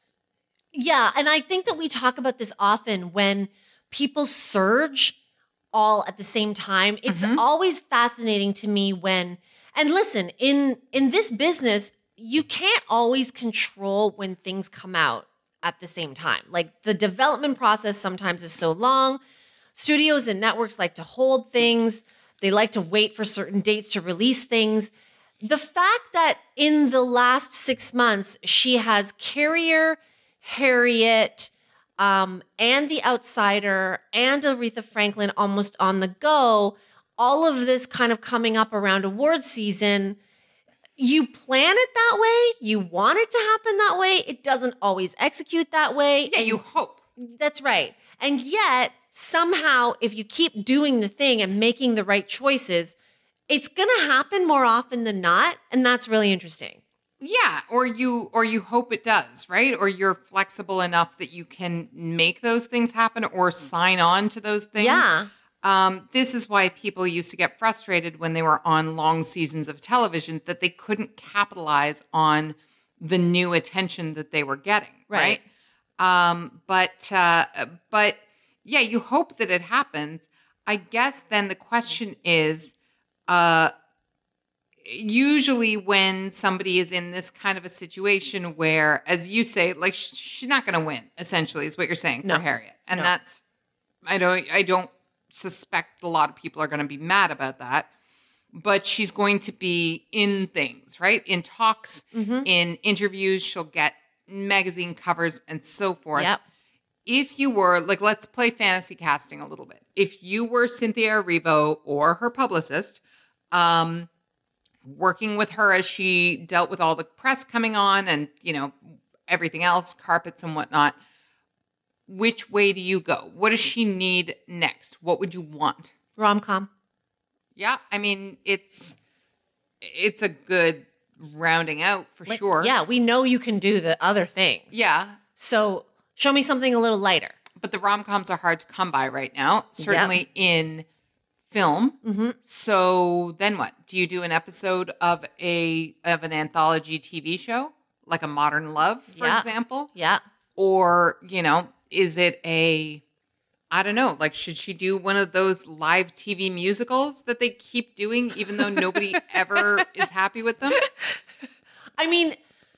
Yeah, and I think that we talk about this often when people surge all at the same time. It's mm-hmm. always fascinating to me when, and listen, in in this business, you can't always control when things come out at the same time. Like the development process sometimes is so long. Studios and networks like to hold things. They like to wait for certain dates to release things. The fact that in the last six months, she has Carrier, Harriet, um, and The Outsider, and Aretha Franklin almost on the go, all of this kind of coming up around award season, you plan it that way. You want it to happen that way. It doesn't always execute that way. Yeah, you hope. That's right. And yet, somehow, if you keep doing the thing and making the right choices, it's going to happen more often than not. And that's really interesting. Yeah, or you or you hope it does, right? Or you're flexible enough that you can make those things happen or sign on to those things. Yeah. Um, this is why people used to get frustrated when they were on long seasons of television, that they couldn't capitalize on the new attention that they were getting, right? right? Um, but uh, but yeah, you hope that it happens. I guess then the question is, uh, usually when somebody is in this kind of a situation where, as you say, like sh- she's not going to win, essentially, is what you're saying no. for Harriet, and no. that's I don't I don't. suspect a lot of people are going to be mad about that, but she's going to be in things, right? In talks, mm-hmm. in interviews, she'll get magazine covers and so forth. Yep. If you were, like, let's play fantasy casting a little bit. If you were Cynthia Erivo or her publicist, um, working with her as she dealt with all the press coming on and, you know, everything else, carpets and whatnot, which way do you go? What does she need next? What would you want? Rom-com. Yeah, I mean, it's it's a good rounding out for like, sure. Yeah, we know you can do the other things. Yeah. So show me something a little lighter. But the rom-coms are hard to come by right now, certainly yep. in film. Mm-hmm. So then what? Do you do an episode of a of an anthology T V show, like a Modern Love, for yeah. example? Yeah. Or, you know, is it a, I don't know, like, should she do one of those live T V musicals that they keep doing, even though nobody ever is happy with them? I mean,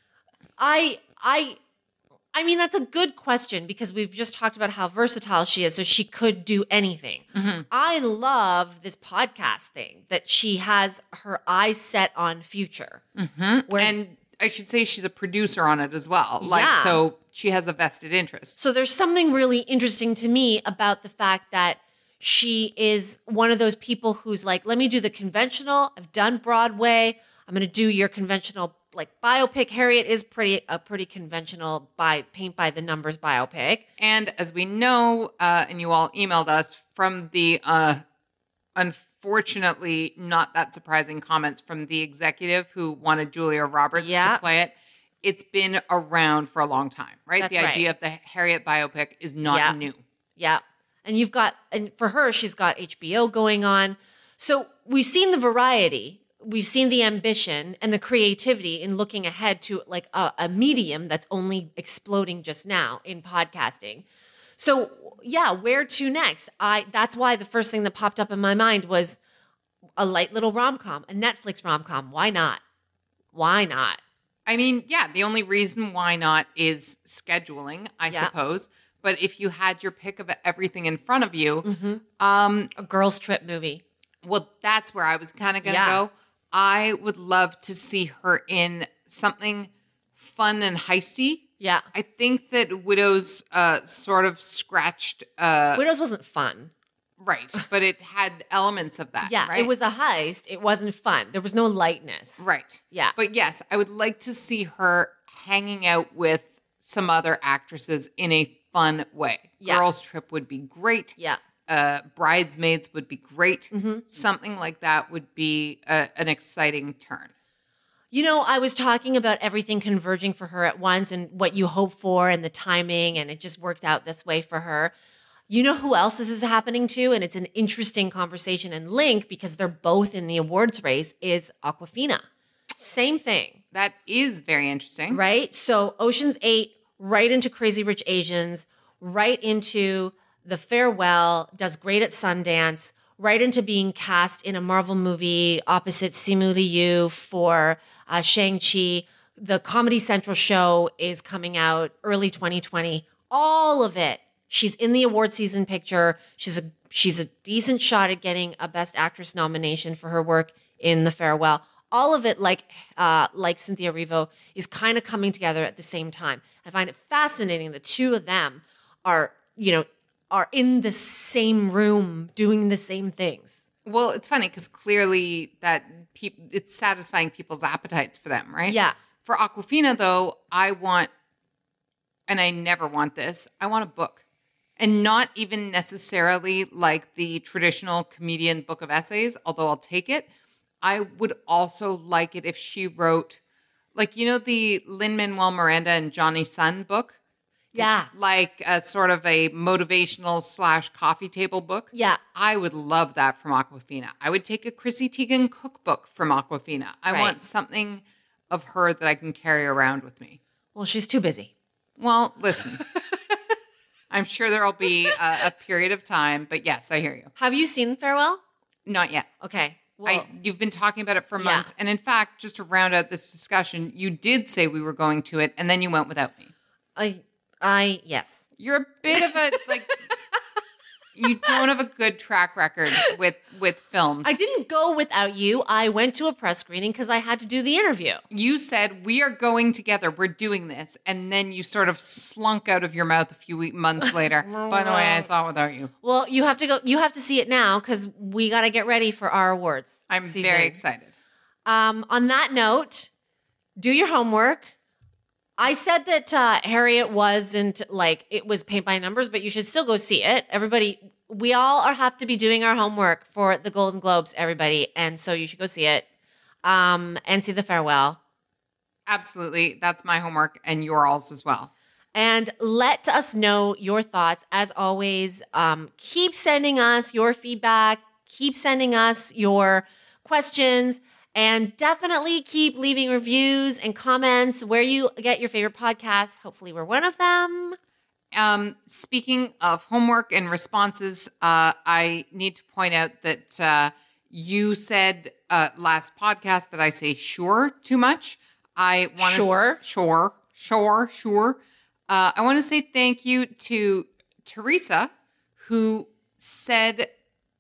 I, I, I mean, that's a good question because we've just talked about how versatile she is. So she could do anything. Mm-hmm. I love this podcast thing that she has her eyes set on future. Mm-hmm. Where, and I should say she's a producer on it as well. Like, yeah. So she has a vested interest. So there's something really interesting to me about the fact that she is one of those people who's like, let me do the conventional. I've done Broadway. I'm going to do your conventional like biopic. Harriet is pretty a pretty conventional by paint by the numbers biopic. And as we know, uh, and you all emailed us from the uh, unfortunately not that surprising comments from the executive who wanted Julia Roberts yeah. to play it. It's been around for a long time, right? That's the idea right. of the Harriet biopic is not yeah. new. Yeah. And you've got, and for her, she's got H B O going on. So we've seen the variety, we've seen the ambition and the creativity in looking ahead to like a, a medium that's only exploding just now in podcasting. So yeah, where to next? I, that's why the first thing that popped up in my mind was a light little rom-com, a Netflix rom-com. Why not? Why not? I mean, yeah, the only reason why not is scheduling, I yeah. suppose. But if you had your pick of everything in front of you, mm-hmm. um, a girls' trip movie. Well, that's where I was kind of going to yeah. go. I would love to see her in something fun and heisty. Yeah. I think that Widows uh, sort of scratched. Uh, Widows wasn't fun. Right. But it had elements of that. Yeah, right? it was a heist. It wasn't fun. There was no lightness. Right. Yeah. But yes, I would like to see her hanging out with some other actresses in a fun way. Yeah. Girls Trip would be great. Yeah. Uh, Bridesmaids would be great. Mm-hmm. Something like that would be a, an exciting turn. You know, I was talking about everything converging for her at once and what you hope for and the timing, and it just worked out this way for her. You know who else this is happening to? And it's an interesting conversation and link because they're both in the awards race is Awkwafina. Same thing. That is very interesting. Right? So Ocean's eight, right into Crazy Rich Asians, right into The Farewell, does great at Sundance, right into being cast in a Marvel movie opposite Simu Liu for uh, Shang-Chi. The Comedy Central show is coming out early twenty twenty. All of it. She's in the award season picture. She's a she's a decent shot at getting a Best Actress nomination for her work in The Farewell. All of it, like uh, like Cynthia Erivo, is kind of coming together at the same time. I find it fascinating. The two of them are, you know, are in the same room doing the same things. Well, it's funny because clearly that pe- it's satisfying people's appetites for them, right? Yeah. For Awkwafina, though, I want, and I never want this, I want a book. And not even necessarily like the traditional comedian book of essays, although I'll take it. I would also like it if she wrote, like, you know, the Lin-Manuel Miranda and Johnny Sun book? Yeah. Like a sort of a motivational slash coffee table book. Yeah. I would love that from Awkwafina. I would take a Chrissy Teigen cookbook from Awkwafina. I Right. want something of her that I can carry around with me. Well, she's too busy. Well, listen. I'm sure there'll be a, a period of time, but yes, I hear you. Have you seen Farewell? Not yet. Okay. Well, I, you've been talking about it for Yeah. months. And in fact, just to round out this discussion, you did say we were going to it, and then you went without me. I, I, yes. You're a bit of a, like, you don't have a good track record with, with films. I didn't go without you. I went to a press screening because I had to do the interview. You said, we are going together. We're doing this. And then you sort of slunk out of your mouth a few week, months later. By the way, I saw it without you. Well, you have to go. You have to see it now because we got to get ready for our awards. I'm season. very excited. Um, on that note, do your homework. I said that uh, Harriet wasn't like it was paint by numbers, but you should still go see it. Everybody, we all are, have to be doing our homework for the Golden Globes, everybody, and so you should go see it um, and see The Farewell. Absolutely. That's my homework and yours as well. And let us know your thoughts. As always, um, keep sending us your feedback. Keep sending us your questions. And definitely keep leaving reviews and comments where you get your favorite podcasts. Hopefully we're one of them. Um, speaking of homework and responses, uh, I need to point out that uh, you said uh, last podcast that I say sure too much. I want to Sure. sure, sure, sure. Uh, I want to say thank you to Teresa, who said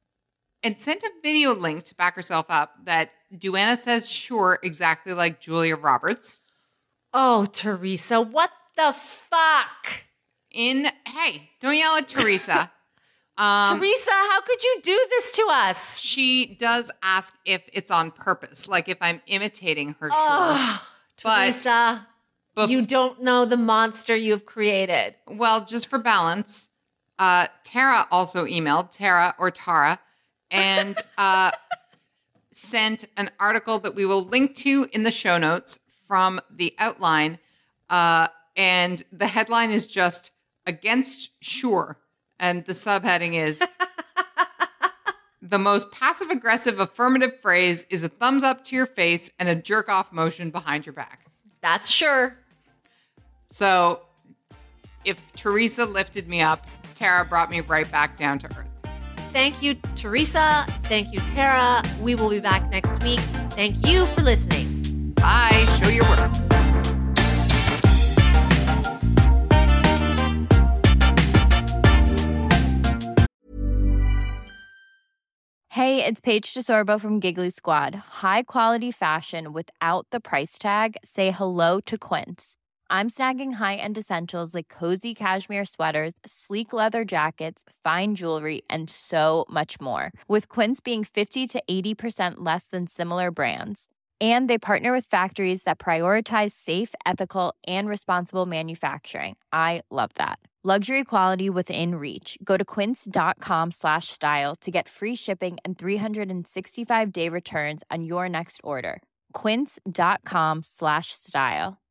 and sent a video link to back herself up that Duana says sure exactly like Julia Roberts. Oh, Teresa, what the fuck? In, hey, don't yell at Teresa. Um, Teresa, how could you do this to us? She does ask if it's on purpose, like if I'm imitating her. Oh, But- Teresa, Bef- you don't know the monster you've created. Well, just for balance, uh, Tara also emailed, Tara or Tara, and uh, sent an article that we will link to in the show notes from the outline. Uh, and the headline is just Against Sure. And the subheading is the most passive aggressive affirmative phrase is a thumbs up to your face and a jerk off motion behind your back. That's sure. So if Teresa lifted me up, Tara brought me right back down to earth. Thank you, Teresa. Thank you, Tara. We will be back next week. Thank you for listening. Bye. Show your work. Hey, it's Paige DeSorbo from Giggly Squad. High quality fashion without the price tag. Say hello to Quince. I'm snagging high-end essentials like cozy cashmere sweaters, sleek leather jackets, fine jewelry, and so much more. With Quince being fifty to eighty percent less than similar brands. And they partner with factories that prioritize safe, ethical, and responsible manufacturing. I love that. Luxury quality within reach. Go to quince.com slash style to get free shipping and three sixty-five day returns on your next order. Quince.com slash style.